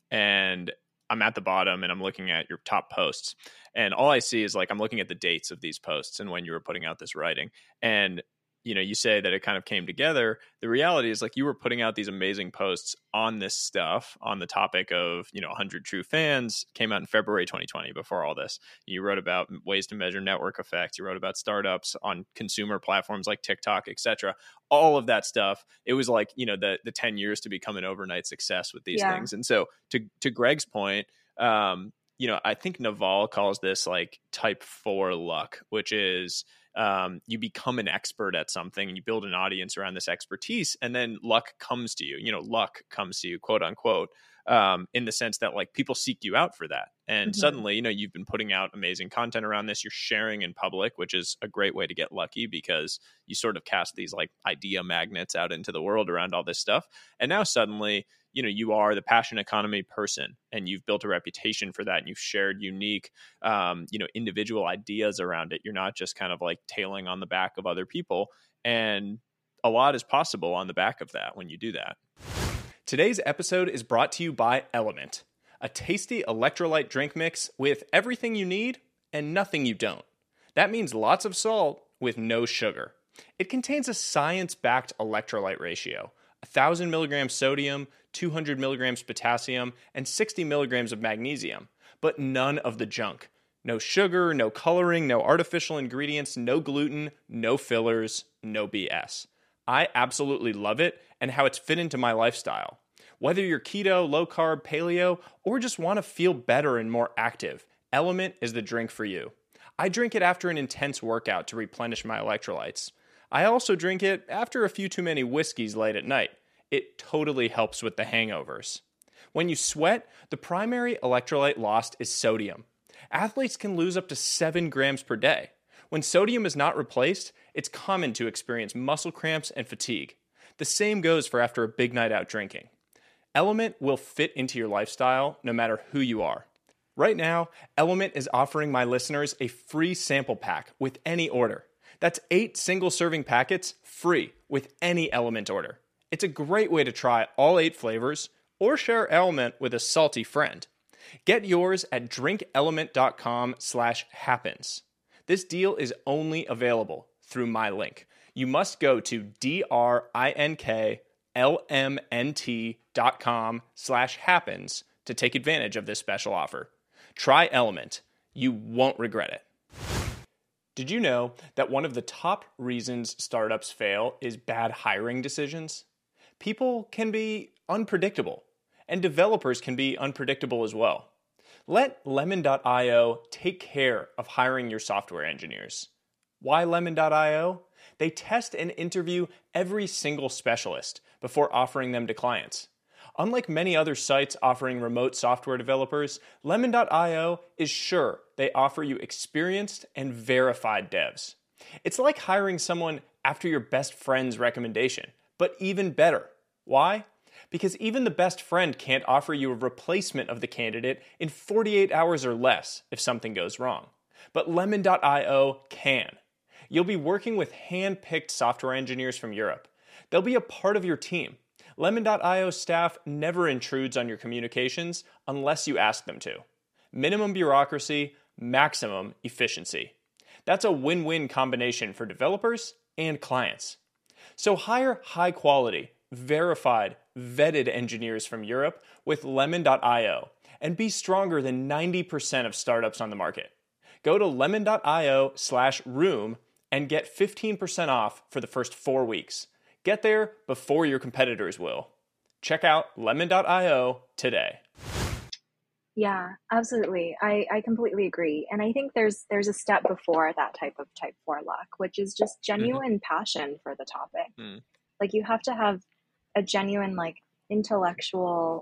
and I'm at the bottom and I'm looking at your top posts. And all I see is like, I'm looking at the dates of these posts and when you were putting out this writing. And, you know, you say that it kind of came together. The reality is like you were putting out these amazing posts on this stuff, on the topic of, you know, one hundred True Fans, came out in February twenty twenty before all this. You wrote about ways to measure network effects. You wrote about startups on consumer platforms like TikTok, et cetera. All of that stuff. It was like, you know, the the ten years to become an overnight success with these Yeah. things. And so to to Greg's point, um, you know, I think Naval calls this like type four luck, which is um, you become an expert at something and you build an audience around this expertise, and then luck comes to you. You know, luck comes to you, quote unquote, um, in the sense that like people seek you out for that. And Mm-hmm. suddenly, you know, you've been putting out amazing content around this. You're sharing in public, which is a great way to get lucky because you sort of cast these like idea magnets out into the world around all this stuff. And now suddenly, you know, you are the passion economy person and you've built a reputation for that and you've shared unique, um, you know, individual ideas around it. You're not just kind of like tailing on the back of other people. And a lot is possible on the back of that when you do that. Today's episode is brought to you by Element, a tasty electrolyte drink mix with everything you need and nothing you don't. That means lots of salt with no sugar. It contains a science-backed electrolyte ratio, one thousand milligrams sodium, two hundred milligrams potassium, and sixty milligrams of magnesium, but none of the junk. No sugar, no coloring, no artificial ingredients, no gluten, no fillers, no B S. I absolutely love it and how it's fit into my lifestyle. Whether you're keto, low carb, paleo, or just want to feel better and more active, Element is the drink for you. I drink it after an intense workout to replenish my electrolytes. I also drink it after a few too many whiskeys late at night. It totally helps with the hangovers. When you sweat, the primary electrolyte lost is sodium. Athletes can lose up to seven grams per day. When sodium is not replaced, it's common to experience muscle cramps and fatigue. The same goes for after a big night out drinking. Element will fit into your lifestyle no matter who you are. Right now, Element is offering my listeners a free sample pack with any order. That's eight single-serving packets free with any Element order. It's a great way to try all eight flavors or share Element with a salty friend. Get yours at drinkelement.com slash happens. This deal is only available through my link. You must go to D-R-I-N-K-L-M-N-T.com slash happens to take advantage of this special offer. Try Element. You won't regret it. Did you know that one of the top reasons startups fail is bad hiring decisions? People can be unpredictable, and developers can be unpredictable as well. Let lemon dot io take care of hiring your software engineers. Why lemon dot io? They test and interview every single specialist before offering them to clients. Unlike many other sites offering remote software developers, lemon dot io is sure they offer you experienced and verified devs. It's like hiring someone after your best friend's recommendation, but even better. Why? Because even the best friend can't offer you a replacement of the candidate in forty-eight hours or less if something goes wrong. But lemon dot io can. You'll be working with hand-picked software engineers from Europe. They'll be a part of your team. lemon dot io staff never intrudes on your communications unless you ask them to. Minimum bureaucracy, maximum efficiency. That's a win-win combination for developers and clients. So hire high-quality, verified, vetted engineers from Europe with lemon dot io and be stronger than ninety percent of startups on the market. Go to lemon dot io slash room and get fifteen percent off for the first four weeks. Get there before your competitors will. Check out lemon dot io today. Yeah, absolutely. I, I completely agree. And I think there's there's a step before that type of type four luck, which is just genuine mm-hmm. passion for the topic. Mm. Like you have to have a genuine like intellectual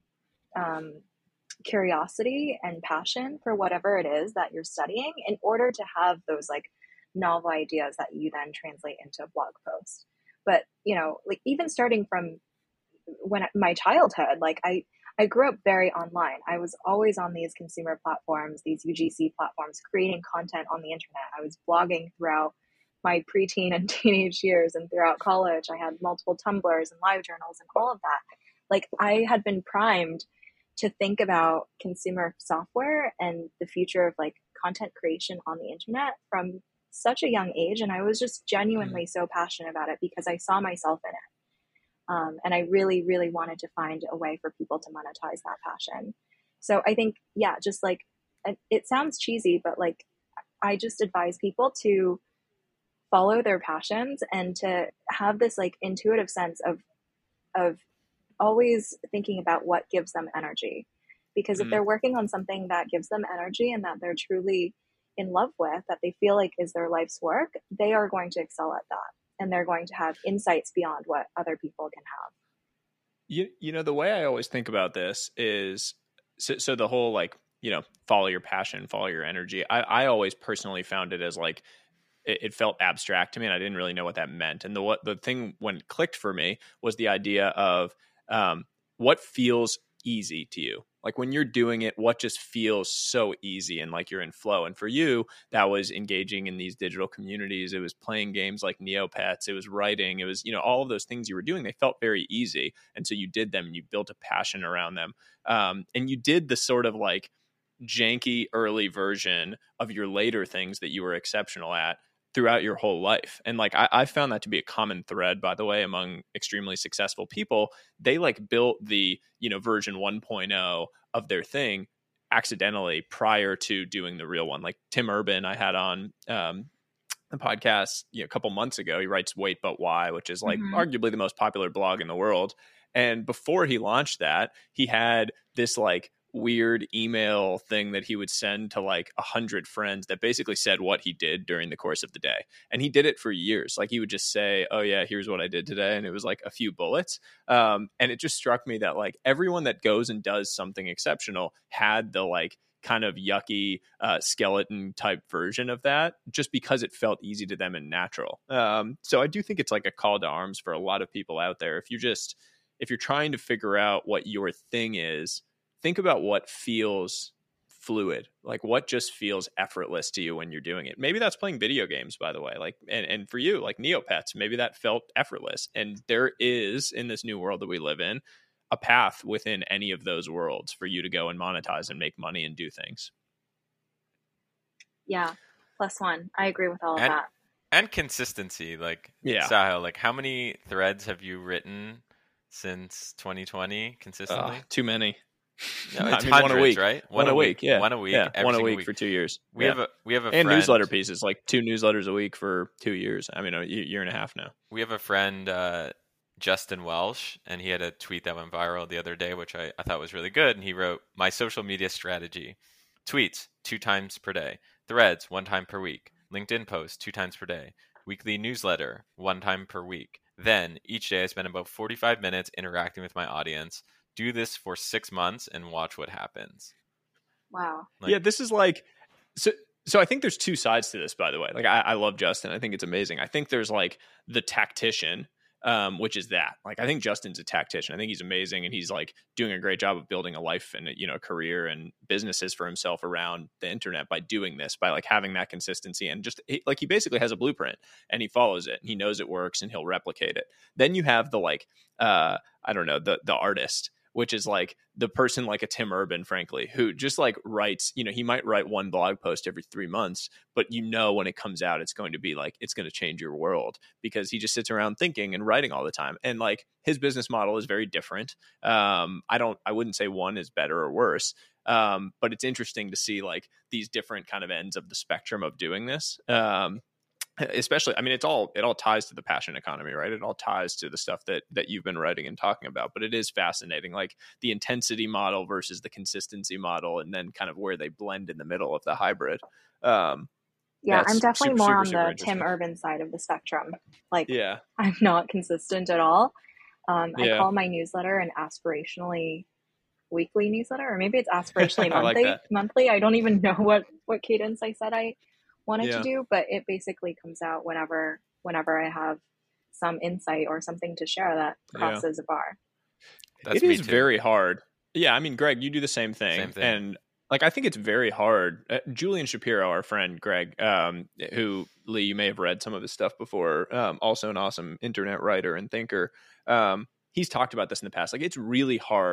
um, curiosity and passion for whatever it is that you're studying in order to have those like novel ideas that you then translate into a blog post. But, you know, like even starting from when my childhood, like I, I grew up very online. I was always on these consumer platforms, these U G C platforms, creating content on the internet. I was blogging throughout my preteen and teenage years and throughout college. I had multiple Tumblrs and live journals and all of that. Like I had been primed to think about consumer software and the future of like content creation on the internet from such a young age. And I was just genuinely mm. so passionate about it because I saw myself in it. Um, and I really, really wanted to find a way for people to monetize that passion. So I think, yeah, just like, it sounds cheesy, but like, I just advise people to follow their passions and to have this like intuitive sense of, of always thinking about what gives them energy. Because if mm. they're working on something that gives them energy and that they're truly in love with, that they feel like is their life's work, they are going to excel at that. And they're going to have insights beyond what other people can have. You, you know, the way I always think about this is, so, so the whole like, you know, follow your passion, follow your energy. I, I always personally found it as like, it, it felt abstract to me and I didn't really know what that meant. And the, what the thing when it clicked for me was the idea of um, what feels easy to you. Like when you're doing it, what just feels so easy and like you're in flow. And for you, that was engaging in these digital communities. It was playing games like Neopets. It was writing. It was, you know, all of those things you were doing, they felt very easy. And so you did them and you built a passion around them. Um, and you did the sort of like janky early version of your later things that you were exceptional at throughout your whole life. And like, I, I found that to be a common thread, by the way, among extremely successful people. They like built the, you know, version one point oh of their thing accidentally prior to doing the real one. Like Tim Urban, I had on um, the podcast you know, a couple months ago. He writes Wait, But Why, which is like mm-hmm. arguably the most popular blog in the world. And before he launched that, he had this like weird email thing that he would send to like a hundred friends that basically said what he did during the course of the day. And he did it for years. Like he would just say, oh yeah, here's what I did today. And it was like a few bullets. Um, and it just struck me that like everyone that goes and does something exceptional had the like kind of yucky uh, skeleton type version of that just because it felt easy to them and natural. Um, so I do think it's like a call to arms for a lot of people out there. If you just, if you're trying to figure out what your thing is, think about what feels fluid, like what just feels effortless to you when you're doing it. Maybe that's playing video games, by the way, like, and, and for you, like Neopets, maybe that felt effortless. And there is, in this new world that we live in, a path within any of those worlds for you to go and monetize and make money and do things. Yeah. Plus one. I agree with all and, of that. And consistency. Like, yeah. Sahil, like how many threads have you written since twenty twenty consistently? Uh, too many. No, I it's mean, hundreds, one a week, right? One, one a week, week, yeah, one a week, yeah, every one a week, week for two years. We yeah. have a we have a and friend, newsletter pieces, like two newsletters a week for two years. I mean, a year and a half now. We have a friend, uh, Justin Welsh, and he had a tweet that went viral the other day, which I, I thought was really good. And he wrote, "My social media strategy: tweets two times per day, threads one time per week, LinkedIn posts two times per day, weekly newsletter one time per week. Then each day I spend about forty-five minutes interacting with my audience. Do this for six months and watch what happens." Wow. Like, yeah, this is like, so, so I think there's two sides to this, by the way. Like, I, I love Justin. I think it's amazing. I think there's like the tactician, um, which is that. Like, I think Justin's a tactician. I think he's amazing. And he's like doing a great job of building a life and, you know, a career and businesses for himself around the internet by doing this, by like having that consistency. And just he, like, he basically has a blueprint and he follows it. And he knows it works and he'll replicate it. Then you have the like, uh, I don't know, the the artist, which is like the person like a Tim Urban, frankly, who just like writes, you know, he might write one blog post every three months, but you know, when it comes out, it's going to be like, it's going to change your world because he just sits around thinking and writing all the time. And like his business model is very different. Um, I don't, I wouldn't say one is better or worse. Um, but it's interesting to see like these different kind of ends of the spectrum of doing this. Um, especially, I mean, it's all, it all ties to the passion economy, right? It all ties to the stuff that, that you've been writing and talking about, but it is fascinating, like the intensity model versus the consistency model, and then kind of where they blend in the middle of the hybrid. Um, yeah, I'm definitely super, more super, on super the Tim Urban side of the spectrum. Like, yeah, I'm not consistent at all. Um, I yeah. call my newsletter an aspirationally weekly newsletter, or maybe it's aspirationally I monthly. like monthly. I don't even know what, what cadence I said I wanted yeah. to do, but it basically comes out whenever whenever I have some insight or something to share that crosses yeah. a bar. That's it is too. very hard. Yeah, I mean, Greg, you do the same thing. Same thing. And like, I think it's very hard. Uh, Julian Shapiro, our friend Greg, um, who, Lee, you may have read some of his stuff before, um, also an awesome internet writer and thinker. Um, he's talked about this in the past. Like, it's really hard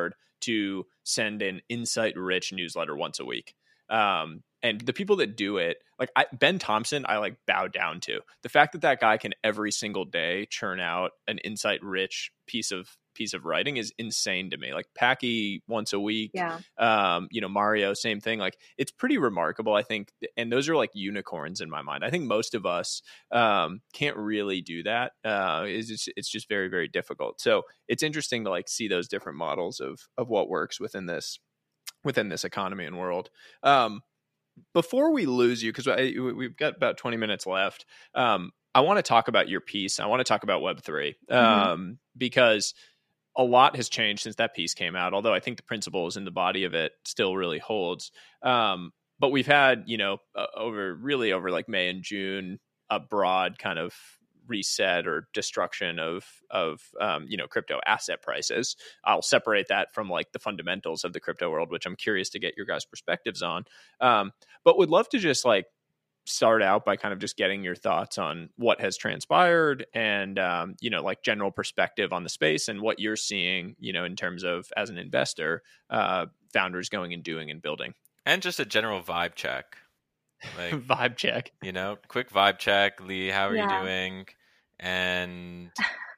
to send an insight rich newsletter once a week. Um, and the people that do it, like I, Ben Thompson, I like bow down to. The fact that that guy can every single day churn out an insight rich piece of piece of writing is insane to me. Like Packy once a week, Yeah. um, you know, Mario, same thing. Like it's pretty remarkable, I think. And those are like unicorns in my mind. I think most of us um, can't really do that. Uh, it's, just, it's just very, very difficult. So it's interesting to like see those different models of of what works within this within this economy and world. Um, before we lose you, because we've got about twenty minutes left, um, I want to talk about your piece. I want to talk about Web three um, mm-hmm. because a lot has changed since that piece came out, although I think the principles and the body of it still really holds. Um, but we've had, you know, uh, over really over like May and June, a broad kind of reset or destruction of of um, you know, crypto asset prices. I'll separate that from like the fundamentals of the crypto world, which I'm curious to get your guys' perspectives on. Um, but would love to just like start out by kind of just getting your thoughts on what has transpired and um, you know, like general perspective on the space and what you're seeing, you know, in terms of as an investor, uh, founders going and doing and building, and just a general vibe check. Like vibe check, you know, quick vibe check. Lee, how are yeah. you doing? And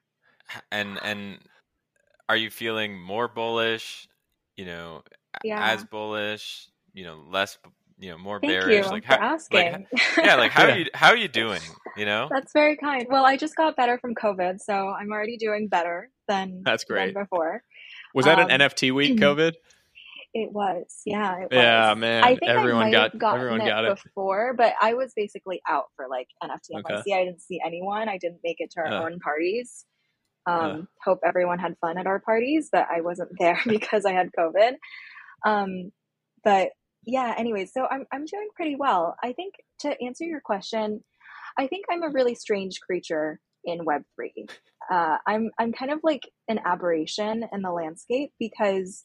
and and are you feeling more bullish? You know, yeah. as bullish? You know, less. You know, more Thank bearish. you like for how, asking. Like, yeah, like how yeah. are you? How are you doing? You know, that's very kind. Well, I just got better from COVID, so I'm already doing better than that's great. than before. Was that um, an N F T week, COVID? It was, yeah, it yeah, was. man. I think everyone I might got have gotten everyone it got it before, but I was basically out for like N F T N Y C. Okay. I didn't see anyone. I didn't make it to our uh, own parties. Um, uh. Hope everyone had fun at our parties, but I wasn't there because I had COVID. Um, but yeah, anyways, so I'm I'm doing pretty well. I think to answer your question, I think I'm a really strange creature in Web three. Uh, I'm I'm kind of like an aberration in the landscape because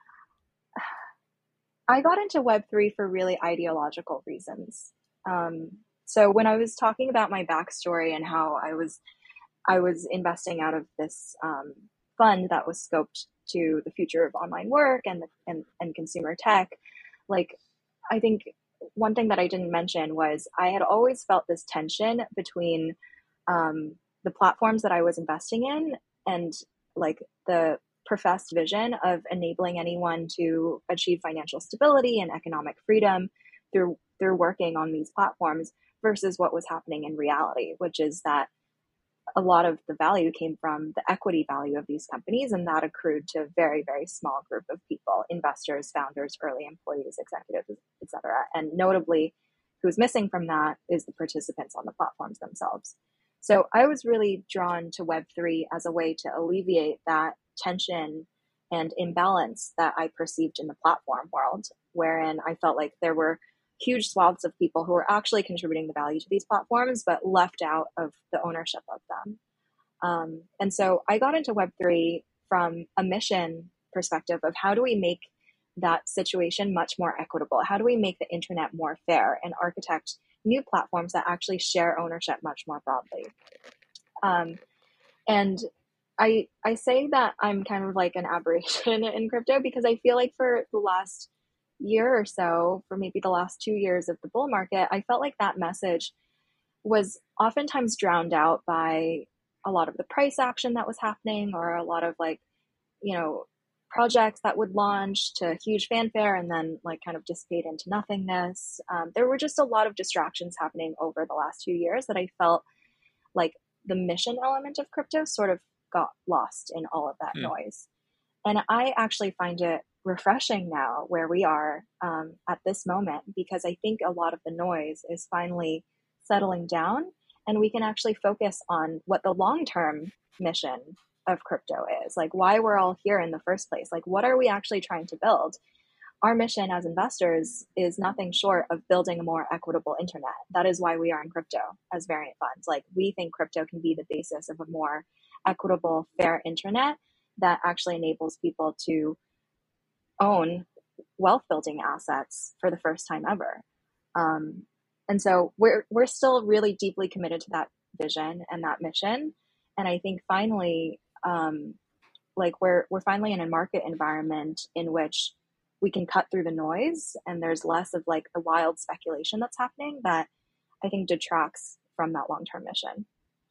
I got into Web three for really ideological reasons. Um, so when I was talking about my backstory and how I was I was investing out of this um, fund that was scoped to the future of online work and, and and consumer tech, like I think one thing that I didn't mention was I had always felt this tension between um, the platforms that I was investing in and like the professed vision of enabling anyone to achieve financial stability and economic freedom through through working on these platforms versus what was happening in reality, which is that a lot of the value came from the equity value of these companies, and that accrued to a very, very small group of people, investors, founders, early employees, executives, et cetera. And notably, who's missing from that is the participants on the platforms themselves. So I was really drawn to Web three as a way to alleviate that tension and imbalance that I perceived in the platform world, wherein I felt like there were huge swaths of people who are actually contributing the value to these platforms, but left out of the ownership of them. Um, and so I got into Web three from a mission perspective of how do we make that situation much more equitable? How do we make the internet more fair and architect new platforms that actually share ownership much more broadly? Um, and I I say that I'm kind of like an aberration in crypto because I feel like for the last year or so, for maybe the last two years of the bull market, I felt like that message was oftentimes drowned out by a lot of the price action that was happening, or a lot of like, you know, projects that would launch to huge fanfare and then like kind of dissipate into nothingness. Um, there were just a lot of distractions happening over the last few years that I felt like the mission element of crypto sort of got lost in all of that mm. noise. And I actually find it refreshing now where we are um, at this moment, because I think a lot of the noise is finally settling down and we can actually focus on what the long-term mission of crypto is, like why we're all here in the first place. Like, what are we actually trying to build? Our mission as investors is nothing short of building a more equitable internet. That is why we are in crypto as variant funds. Like, we think crypto can be the basis of a more equitable, fair internet that actually enables people to own wealth building assets for the first time ever. Um, and so we're we're still really deeply committed to that vision and that mission. And I think finally, um, like we're we're finally in a market environment in which we can cut through the noise and there's less of like the wild speculation that's happening that I think detracts from that long-term mission.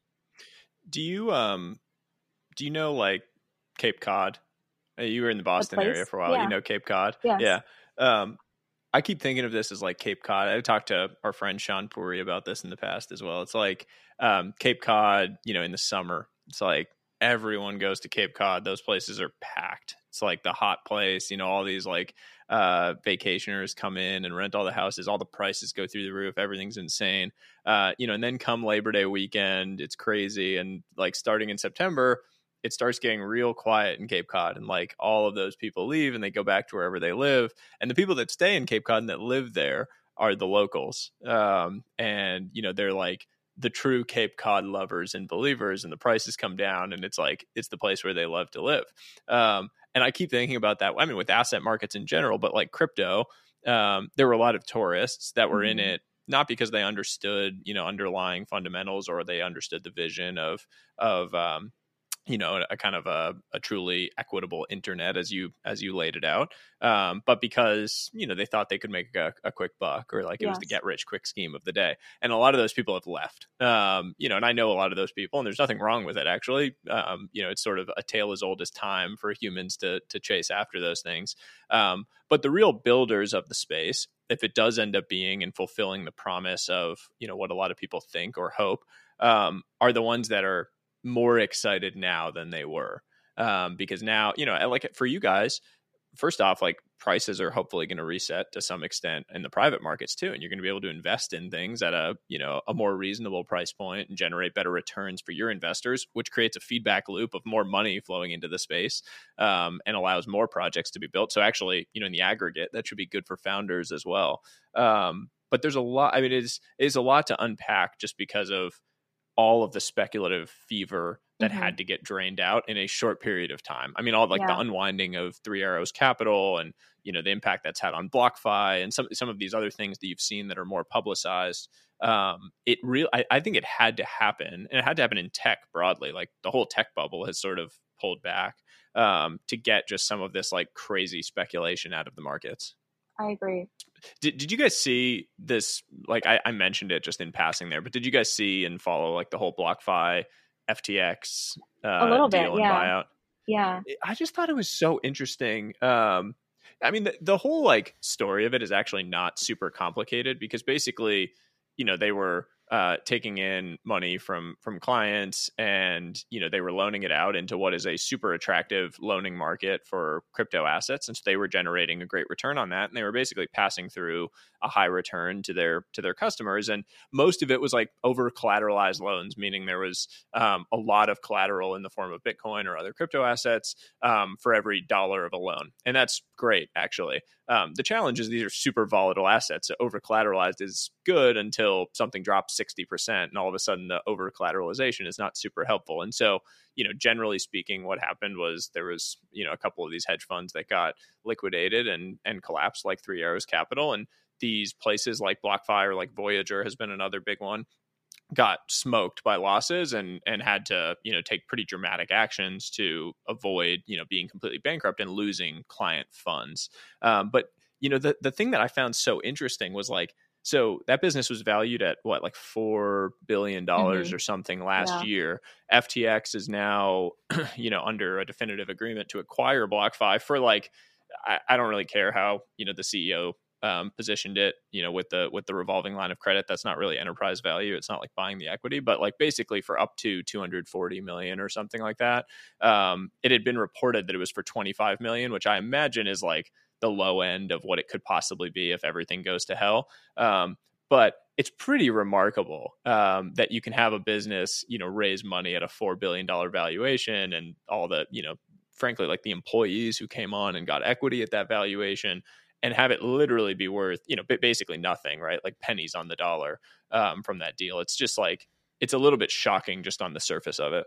Do you um do you know like Cape Cod? Uh, You were in the A Boston area place? for a while. You Yeah. know Cape Cod? Yes. Yeah. Um I keep thinking of this as like Cape Cod. I've talked to our friend Sean Puri about this in the past as well. It's like um, Cape Cod, you know, in the summer, it's like everyone goes to Cape Cod. Those places are packed. It's like the hot place, you know, all these like uh, vacationers come in and rent all the houses. All the prices go through the roof. Everything's insane. Uh, you know, and then come Labor Day weekend, it's crazy. And like starting in September, it starts getting real quiet in Cape Cod, and like all of those people leave and they go back to wherever they live. And the people that stay in Cape Cod and that live there are the locals. Um, and, you know, they're like the true Cape Cod lovers and believers, and the prices come down and it's like, it's the place where they love to live. Um, and I keep thinking about that. I mean, with asset markets in general, but like crypto, um, there were a lot of tourists that were in Mm-hmm. it, not because they understood, you know, underlying fundamentals or they understood the vision of, of, um, you know, a kind of a, a truly equitable internet as you as you laid it out, um, but because you know they thought they could make a, a quick buck, or like it was the Yes. get rich quick scheme of the day, and a lot of those people have left. Um, you know, and I know a lot of those people, and there's nothing wrong with it actually. Um, you know, it's sort of a tale as old as time for humans to to chase after those things. Um, but the real builders of the space, if it does end up being and fulfilling the promise of you know what a lot of people think or hope, um, are the ones that are more excited now than they were, um, because now you know like for you guys, first off, like prices are hopefully going to reset to some extent in the private markets too, and you're going to be able to invest in things at a you know a more reasonable price point and generate better returns for your investors, which creates a feedback loop of more money flowing into the space, um, and allows more projects to be built. So actually, you know in the aggregate, that should be good for founders as well. Um, but there's a lot, I mean, it is, it is a lot to unpack just because of all of the speculative fever that Mm-hmm. had to get drained out in a short period of time. I mean, all like the Yeah. unwinding of Three Arrows Capital, and you know the impact that's had on BlockFi, and some some of these other things that you've seen that are more publicized. Um, it real I, I think it had to happen, and it had to happen in tech broadly. Like the whole tech bubble has sort of pulled back, um, to get just some of this like crazy speculation out of the markets. I agree. Did, did you guys see this? Like I, I mentioned it just in passing there, but did you guys see and follow like the whole BlockFi F T X A uh, little bit. deal and Yeah. buyout? Yeah. I just thought it was so interesting. Um, I mean, the, the whole like story of it is actually not super complicated, because basically, you know, they were uh, taking in money from from clients, and you know they were loaning it out into what is a super attractive loaning market for crypto assets, and so they were generating a great return on that, and they were basically passing through a high return to their to their customers. And most of it was like over collateralized loans, meaning there was um, a lot of collateral in the form of Bitcoin or other crypto assets, um, for every dollar of a loan, and that's great actually. Um, the challenge is these are super volatile assets. So over collateralized is good until something drops sixty percent, and all of a sudden the over collateralization is not super helpful. And so, you know, generally speaking, what happened was there was, you know, a couple of these hedge funds that got liquidated and and collapsed, like Three Arrows Capital, and these places like BlockFi or like Voyager has been another big one, got smoked by losses and and had to you know take pretty dramatic actions to avoid you know being completely bankrupt and losing client funds. Um, but you know the the thing that I found so interesting was like, so that business was valued at what, like four billion dollars Mm-hmm. or something last Yeah. year. F T X is now you know under a definitive agreement to acquire BlockFi for like, I, I don't really care how you know the C E O um, positioned it, you know, with the with the revolving line of credit. That's not really enterprise value. It's not like buying the equity, but like basically for up to two hundred forty million or something like that. Um, it had been reported that it was for twenty-five million, which I imagine is like the low end of what it could possibly be if everything goes to hell. Um, but it's pretty remarkable um, that you can have a business, you know, raise money at a four billion dollars valuation, and all the, you know, frankly, like the employees who came on and got equity at that valuation, and have it literally be worth, you know, basically nothing, right? Like pennies on the dollar, um, from that deal. It's just like, it's a little bit shocking just on the surface of it.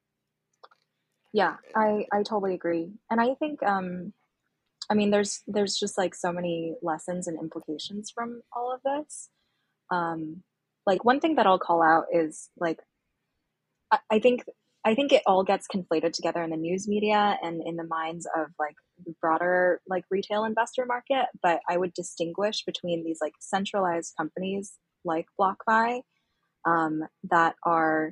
Yeah. I I totally agree. And I think um I mean there's there's just like so many lessons and implications from all of this. Um like one thing that I'll call out is like I, I think I think it all gets conflated together in the news media and in the minds of like the broader like retail investor market. But I would distinguish between these like centralized companies like BlockFi um, that are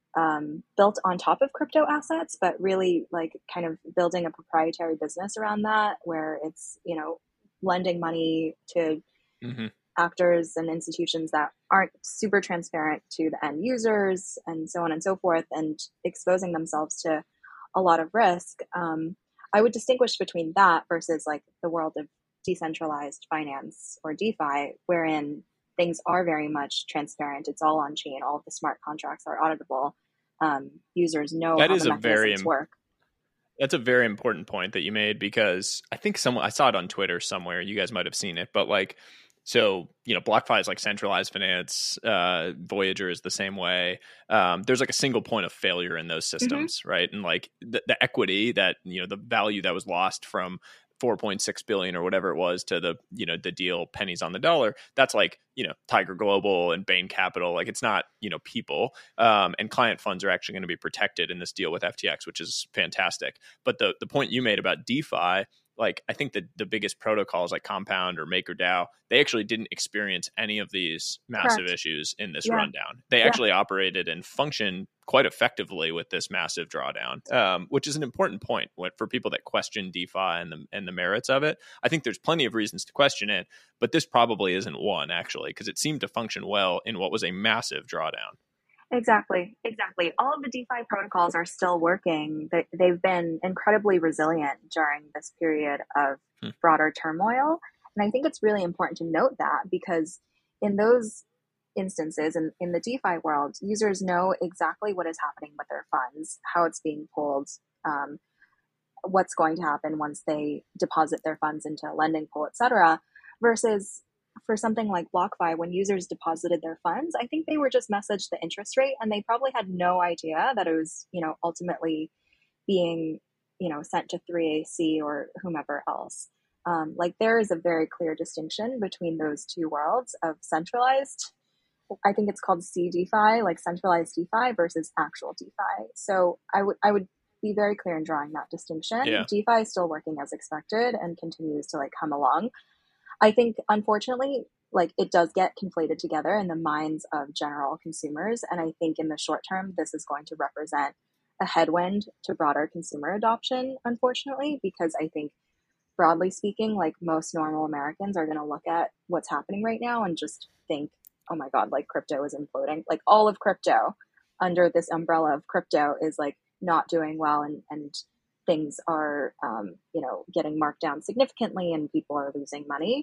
um, built on top of crypto assets, but really like kind of building a proprietary business around that, where it's, you know, lending money to Mm-hmm. actors and institutions that aren't super transparent to the end users and so on and so forth, and exposing themselves to a lot of risk. Um, I would distinguish between that versus like the world of decentralized finance or DeFi, wherein things are very much transparent. It's all on chain. All of the smart contracts are auditable. Um, users know That how is the a very mechanisms work. That's a very important point that you made, because I think someone, I saw it on Twitter somewhere. You guys might have seen it, but like, so, you know, BlockFi is like centralized finance. Uh, Voyager is the same way. Um, there's like a single point of failure in those systems, mm-hmm. right? And like the, the equity that, you know, the value that was lost from four point six billion or whatever it was to the, you know, the deal pennies on the dollar, that's like, you know, Tiger Global and Bain Capital. Like it's not, you know, people, um, and client funds are actually going to be protected in this deal with F T X, which is fantastic. But the the point you made about DeFi, like I think that the biggest protocols like Compound or MakerDAO, they actually didn't experience any of these massive Correct. issues in this yeah. rundown. They yeah. actually operated and functioned quite effectively with this massive drawdown, um, which is an important point for people that question DeFi and the and the merits of it. I think there's plenty of reasons to question it, but this probably isn't one actually, because it seemed to function well in what was a massive drawdown. Exactly, exactly. All of the DeFi protocols are still working. They, they've been incredibly resilient during this period of hmm. broader turmoil. And I think it's really important to note that, because in those instances, in, in the DeFi world, users know exactly what is happening with their funds, how it's being pulled, um, what's going to happen once they deposit their funds into a lending pool, et cetera. Versus for something like BlockFi, when users deposited their funds, I think they were just messaged the interest rate, and they probably had no idea that it was, you know, ultimately being, you know, sent to three A C or whomever else. Um, like there is a very clear distinction between those two worlds of centralized, I think it's called C DeFi, like centralized DeFi versus actual DeFi. So I would I would be very clear in drawing that distinction. Yeah. DeFi is still working as expected and continues to like come along. I think, unfortunately, like it does get conflated together in the minds of general consumers. And I think in the short term, this is going to represent a headwind to broader consumer adoption, unfortunately, because I think, broadly speaking, like most normal Americans are going to look at what's happening right now and just think, oh my God, like crypto is imploding. Like all of crypto under this umbrella of crypto is like not doing well, and, and things are, um, you know, getting marked down significantly and people are losing money.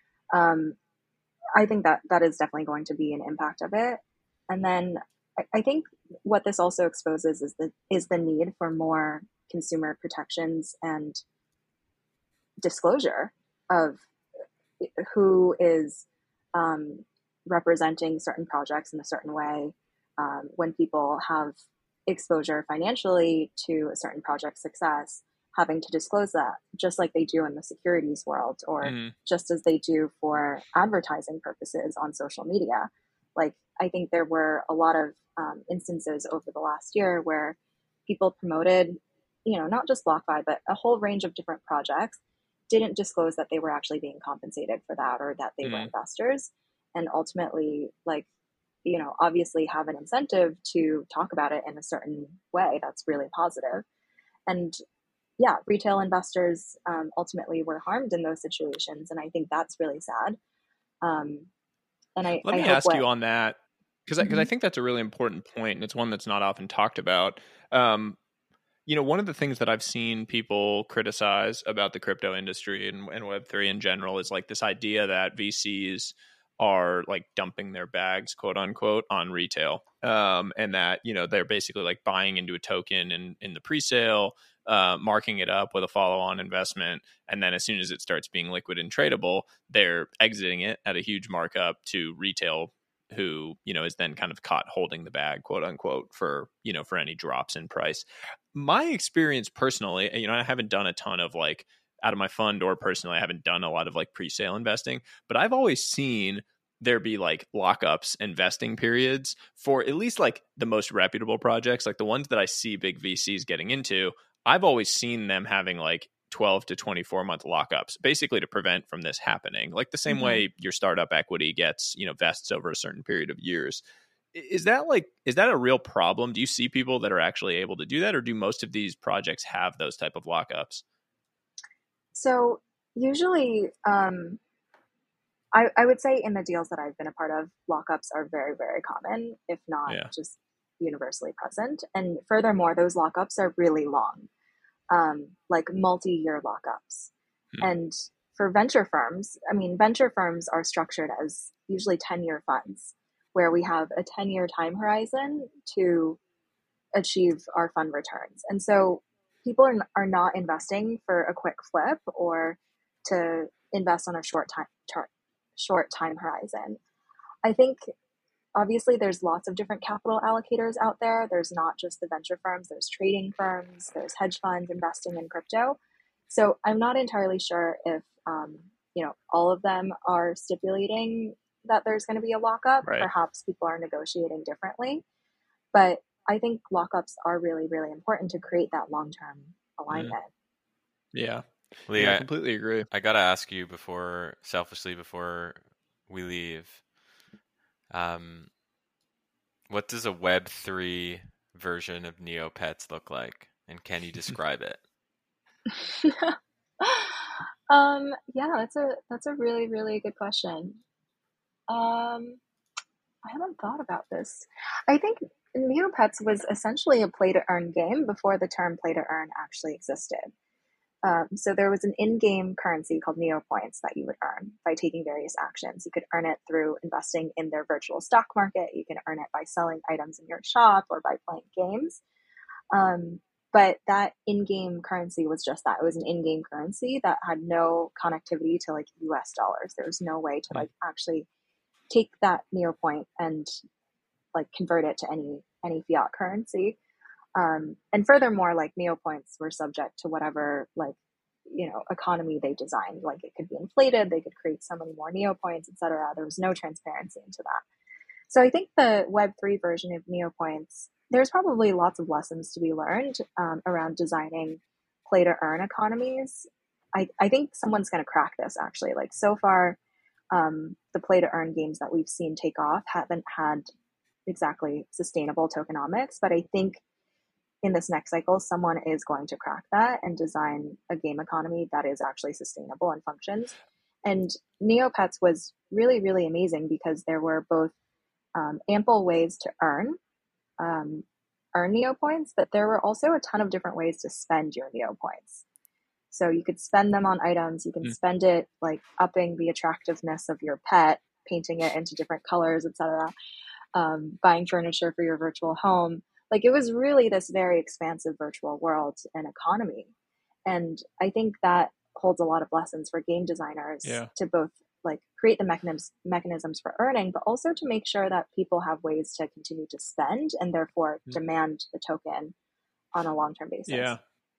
Um, I think that that is definitely going to be an impact of it. And then I, I think what this also exposes is the, is the need for more consumer protections and disclosure of who is um, representing certain projects in a certain way. Um, when people have exposure financially to a certain project's success, having to disclose that, just like they do in the securities world, or mm. just as they do for advertising purposes on social media. Like, I think there were a lot of um, instances over the last year where people promoted, you know, not just BlockFi, but a whole range of different projects, didn't disclose that they were actually being compensated for that, or that they mm. were investors. And ultimately, like, you know, obviously have an incentive to talk about it in a certain way that's really positive. And yeah, retail investors um, ultimately were harmed in those situations. And I think that's really sad. Um, and I Let me I ask what, you on that, because mm-hmm. I, I think that's a really important point, and it's one that's not often talked about. Um, you know, one of the things that I've seen people criticize about the crypto industry and, and Web three in general is like this idea that V Cs are like dumping their bags, quote unquote, on retail. Um, and that, you know, they're basically like buying into a token in, in the pre-sale, uh, marking it up with a follow-on investment. And then as soon as it starts being liquid and tradable, they're exiting it at a huge markup to retail, who, you know, is then kind of caught holding the bag, quote unquote, for, you know, for any drops in price. My experience personally, you know, I haven't done a ton of like, out of my fund or personally, I haven't done a lot of like pre-sale investing, but I've always seen there be like lockups and vesting periods for at least like the most reputable projects, like the ones that I see big V Cs getting into. I've always seen them having like twelve to twenty-four month lockups, basically to prevent from this happening. Like the same mm-hmm. way your startup equity gets, you know, vests over a certain period of years. Is that like, is that a real problem? Do you see people that are actually able to do that, or do most of these projects have those type of lockups? So usually, um, I, I would say in the deals that I've been a part of, lockups are very, very common, if not yeah. just universally present. And furthermore, those lockups are really long, um, like multi-year lockups. Hmm. And for venture firms, I mean, venture firms are structured as usually ten-year funds, where we have a ten-year time horizon to achieve our fund returns. And so people are, are not investing for a quick flip or to invest on a short time, tar- short time horizon. I think obviously there's lots of different capital allocators out there. There's not just the venture firms, there's trading firms, there's hedge funds investing in crypto. So I'm not entirely sure if, um, you know, all of them are stipulating that there's going to be a lockup. Right. Perhaps people are negotiating differently, but I think lockups are really, really important to create that long-term alignment. Yeah. Lee, yeah, I I completely agree. I got to ask you before, selfishly, before we leave, um, what does a Web three version of Neopets look like? And can you describe it? um, yeah, that's a, that's a really, really good question. Um, I haven't thought about this. I think Neopets was essentially a play-to-earn game before the term play-to-earn actually existed. Um, so there was an in-game currency called Neopoints that you would earn by taking various actions. You could earn it through investing in their virtual stock market. You can earn it by selling items in your shop or by playing games. Um, but that in-game currency was just that. It was an in-game currency that had no connectivity to like U S dollars. There was no way to like actually take that Neopoint and like convert it to any any fiat currency. Um, and furthermore, like Neopoints were subject to whatever like, you know, economy they designed. Like it could be inflated, they could create so many more Neopoints, et cetera. There was no transparency into that. So I think the Web three version of Neopoints, there's probably lots of lessons to be learned um, around designing play to earn economies. I, I think someone's going to crack this actually. Like so far, um, the play to earn games that we've seen take off haven't had exactly sustainable tokenomics, but I think in this next cycle, someone is going to crack that and design a game economy that is actually sustainable and functions. And Neopets was really, really amazing because there were both um, ample ways to earn um, earn Neopoints, but there were also a ton of different ways to spend your Neopoints. So you could spend them on items. You can mm. spend it like upping the attractiveness of your pet, painting it into different colors, et cetera. Um, buying furniture for your virtual home. Like it was really this very expansive virtual world and economy. And I think that holds a lot of lessons for game designers yeah. to both like create the mechanisms mechanisms for earning, but also to make sure that people have ways to continue to spend and therefore mm. demand the token on a long-term basis. Yeah.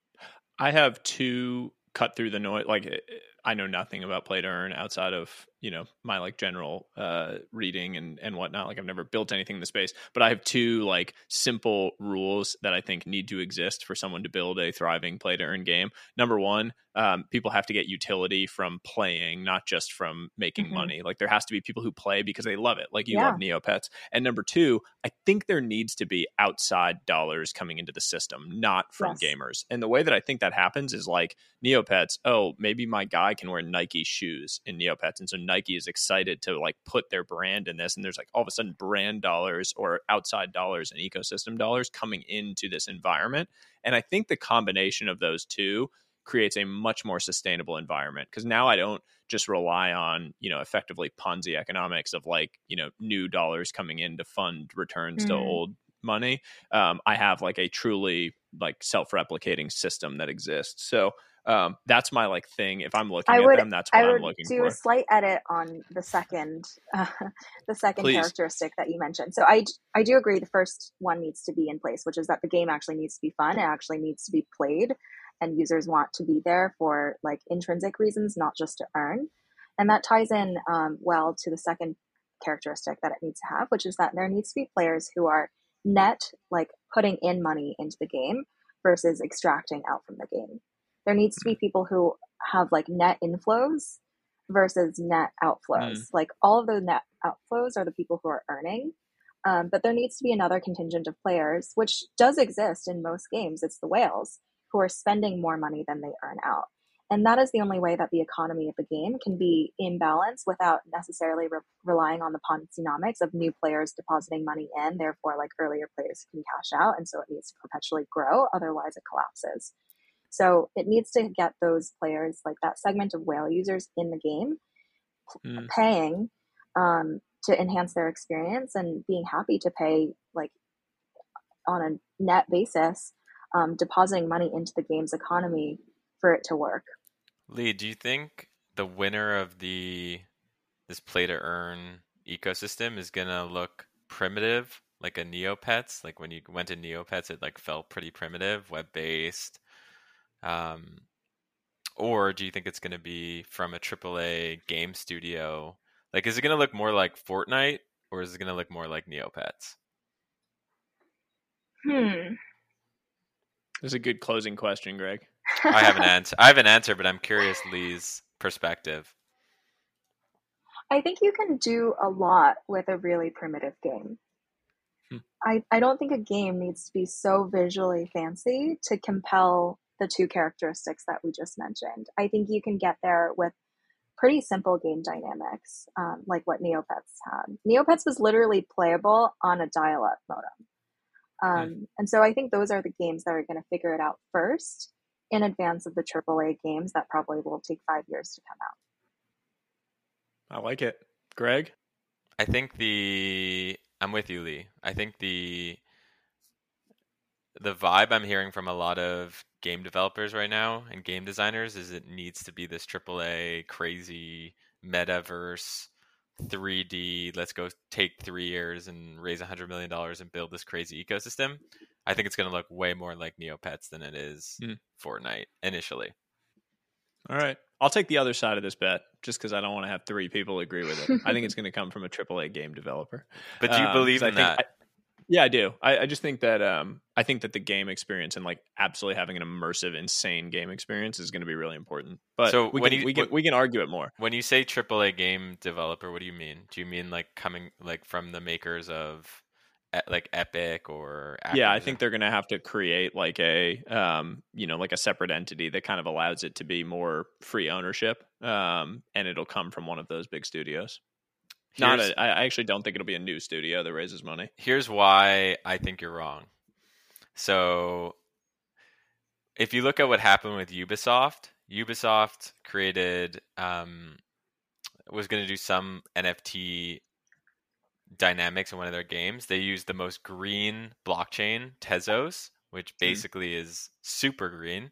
I have two cut through the noise. Like I know nothing about play to earn outside of, you know, my like general uh, reading and, and whatnot. Like I've never built anything in the space, but I have two like simple rules that I think need to exist for someone to build a thriving play to earn game. Number one, um, people have to get utility from playing, not just from making mm-hmm. money. Like there has to be people who play because they love it. Like you yeah. love Neopets. And number two, I think there needs to be outside dollars coming into the system, not from yes. gamers. And the way that I think that happens is like Neopets. Oh, maybe my guy can wear Nike shoes in Neopets. And so Nike is excited to like put their brand in this. And there's like all of a sudden brand dollars or outside dollars and ecosystem dollars coming into this environment. And I think the combination of those two creates a much more sustainable environment. Because now I don't just rely on, you know, effectively Ponzi economics of like, you know, new dollars coming in to fund returns mm. to old money. Um, I have like a truly like self-replicating system that exists. So um, that's my like thing. If I'm looking I at would, them, that's what I I'm would looking do for. a slight edit on the second, uh, the second Please. characteristic that you mentioned. So I, I do agree. The first one needs to be in place, which is that the game actually needs to be fun. It actually needs to be played, and users want to be there for like intrinsic reasons, not just to earn. And that ties in um, well to the second characteristic that it needs to have, which is that there needs to be players who are net, like putting in money into the game versus extracting out from the game. There needs to be people who have like net inflows versus net outflows. Mm. Like all of those net outflows are the people who are earning. Um, but there needs to be another contingent of players, which does exist in most games. It's the whales who are spending more money than they earn out. And that is the only way that the economy of the game can be in balance without necessarily re- relying on the Ponzi-nomics of new players depositing money in. Therefore, like earlier players can cash out. And so it needs to perpetually grow. Otherwise, it collapses. So it needs to get those players, like that segment of whale users in the game, mm. paying um, to enhance their experience and being happy to pay like on a net basis, um, depositing money into the game's economy for it to work. Lee, do you think the winner of the this play to earn ecosystem is gonna look primitive, like a Neopets? Like when you went to Neopets, it like felt pretty primitive, web based. Um, or do you think it's gonna be from a triple A game studio? Like, is it gonna look more like Fortnite, or is it gonna look more like Neopets? Hmm. This is a good closing question, Greg. I have an answer. I have an answer, but I'm curious Lee's perspective. I think you can do a lot with a really primitive game. Hmm. I, I don't think a game needs to be so visually fancy to compel the two characteristics that we just mentioned. I think you can get there with pretty simple game dynamics, um, like what Neopets had. Neopets was literally playable on a dial-up modem. Um, hmm. And so I think those are the games that are going to figure it out first, in advance of the triple A games that probably will take five years to come out. I like it. Greg? I think the... I'm with you, Lee. I think the the vibe I'm hearing from a lot of game developers right now and game designers is it needs to be this triple A crazy metaverse three D, let's go take three years and raise one hundred million dollars and build this crazy ecosystem. I think it's going to look way more like Neopets than it is mm. Fortnite initially. All right. I'll take the other side of this bet just because I don't want to have three people agree with it. I think it's going to come from a triple A game developer. But do you um, believe in that? I, yeah, I do. I, I just think that um, I think that the game experience and like absolutely having an immersive, insane game experience is going to be really important. But so we, can, you, we, can, we can argue it more. When you say triple A game developer, what do you mean? Do you mean like coming like from the makers of like Epic or Activision? Yeah, I think they're going to have to create like a um you know like a separate entity that kind of allows it to be more free ownership, um and it'll come from one of those big studios. Here's, Not a, I actually don't think it'll be a new studio that raises money. Here's why I think you're wrong. So if you look at what happened with Ubisoft, Ubisoft created um was going to do some N F T dynamics in one of their games. They used the most green blockchain, Tezos, which basically mm. is super green.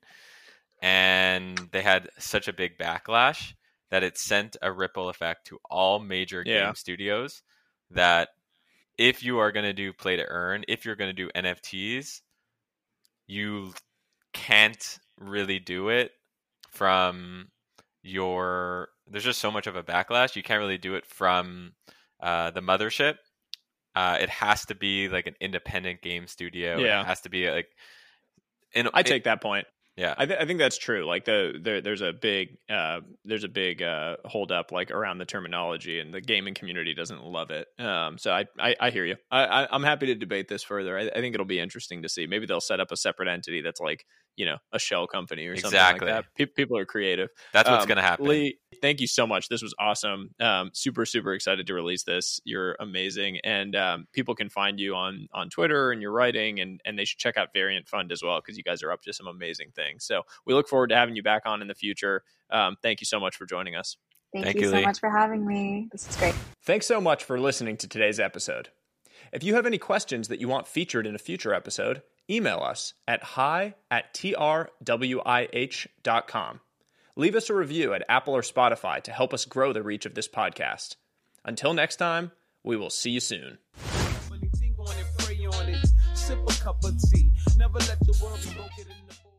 And they had such a big backlash that it sent a ripple effect to all major yeah. game studios that if you are going to do play to earn, if you're going to do N F Ts, you can't really do it from your... There's just so much of a backlash. You can't really do it from Uh, the mothership. Uh, it has to be like an independent game studio. Yeah. It has to be like. In, I take it, that point. Yeah, I, th- I think that's true. Like the there, there's a big uh, there's a big uh, hold up like around the terminology, and the gaming community doesn't love it. Um, so I, I I hear you. I, I I'm happy to debate this further. I, I think it'll be interesting to see. Maybe they'll set up a separate entity that's like, you know, a shell company or something exactly. like that. Pe- people are creative. That's what's um, going to happen. Lee, thank you so much. This was awesome. Um, super, super excited to release this. You're amazing. And um, people can find you on, on Twitter and your writing, and, and they should check out Variant Fund as well, because you guys are up to some amazing things. So we look forward to having you back on in the future. Um, thank you so much for joining us. Thank, thank you, you so Lee. much for having me. This is great. Thanks so much for listening to today's episode. If you have any questions that you want featured in a future episode, email us at hi at trwih dot com. Leave us a review at Apple or Spotify to help us grow the reach of this podcast. Until next time, we will see you soon. Sip a cup of tea. Never let the world be broken in the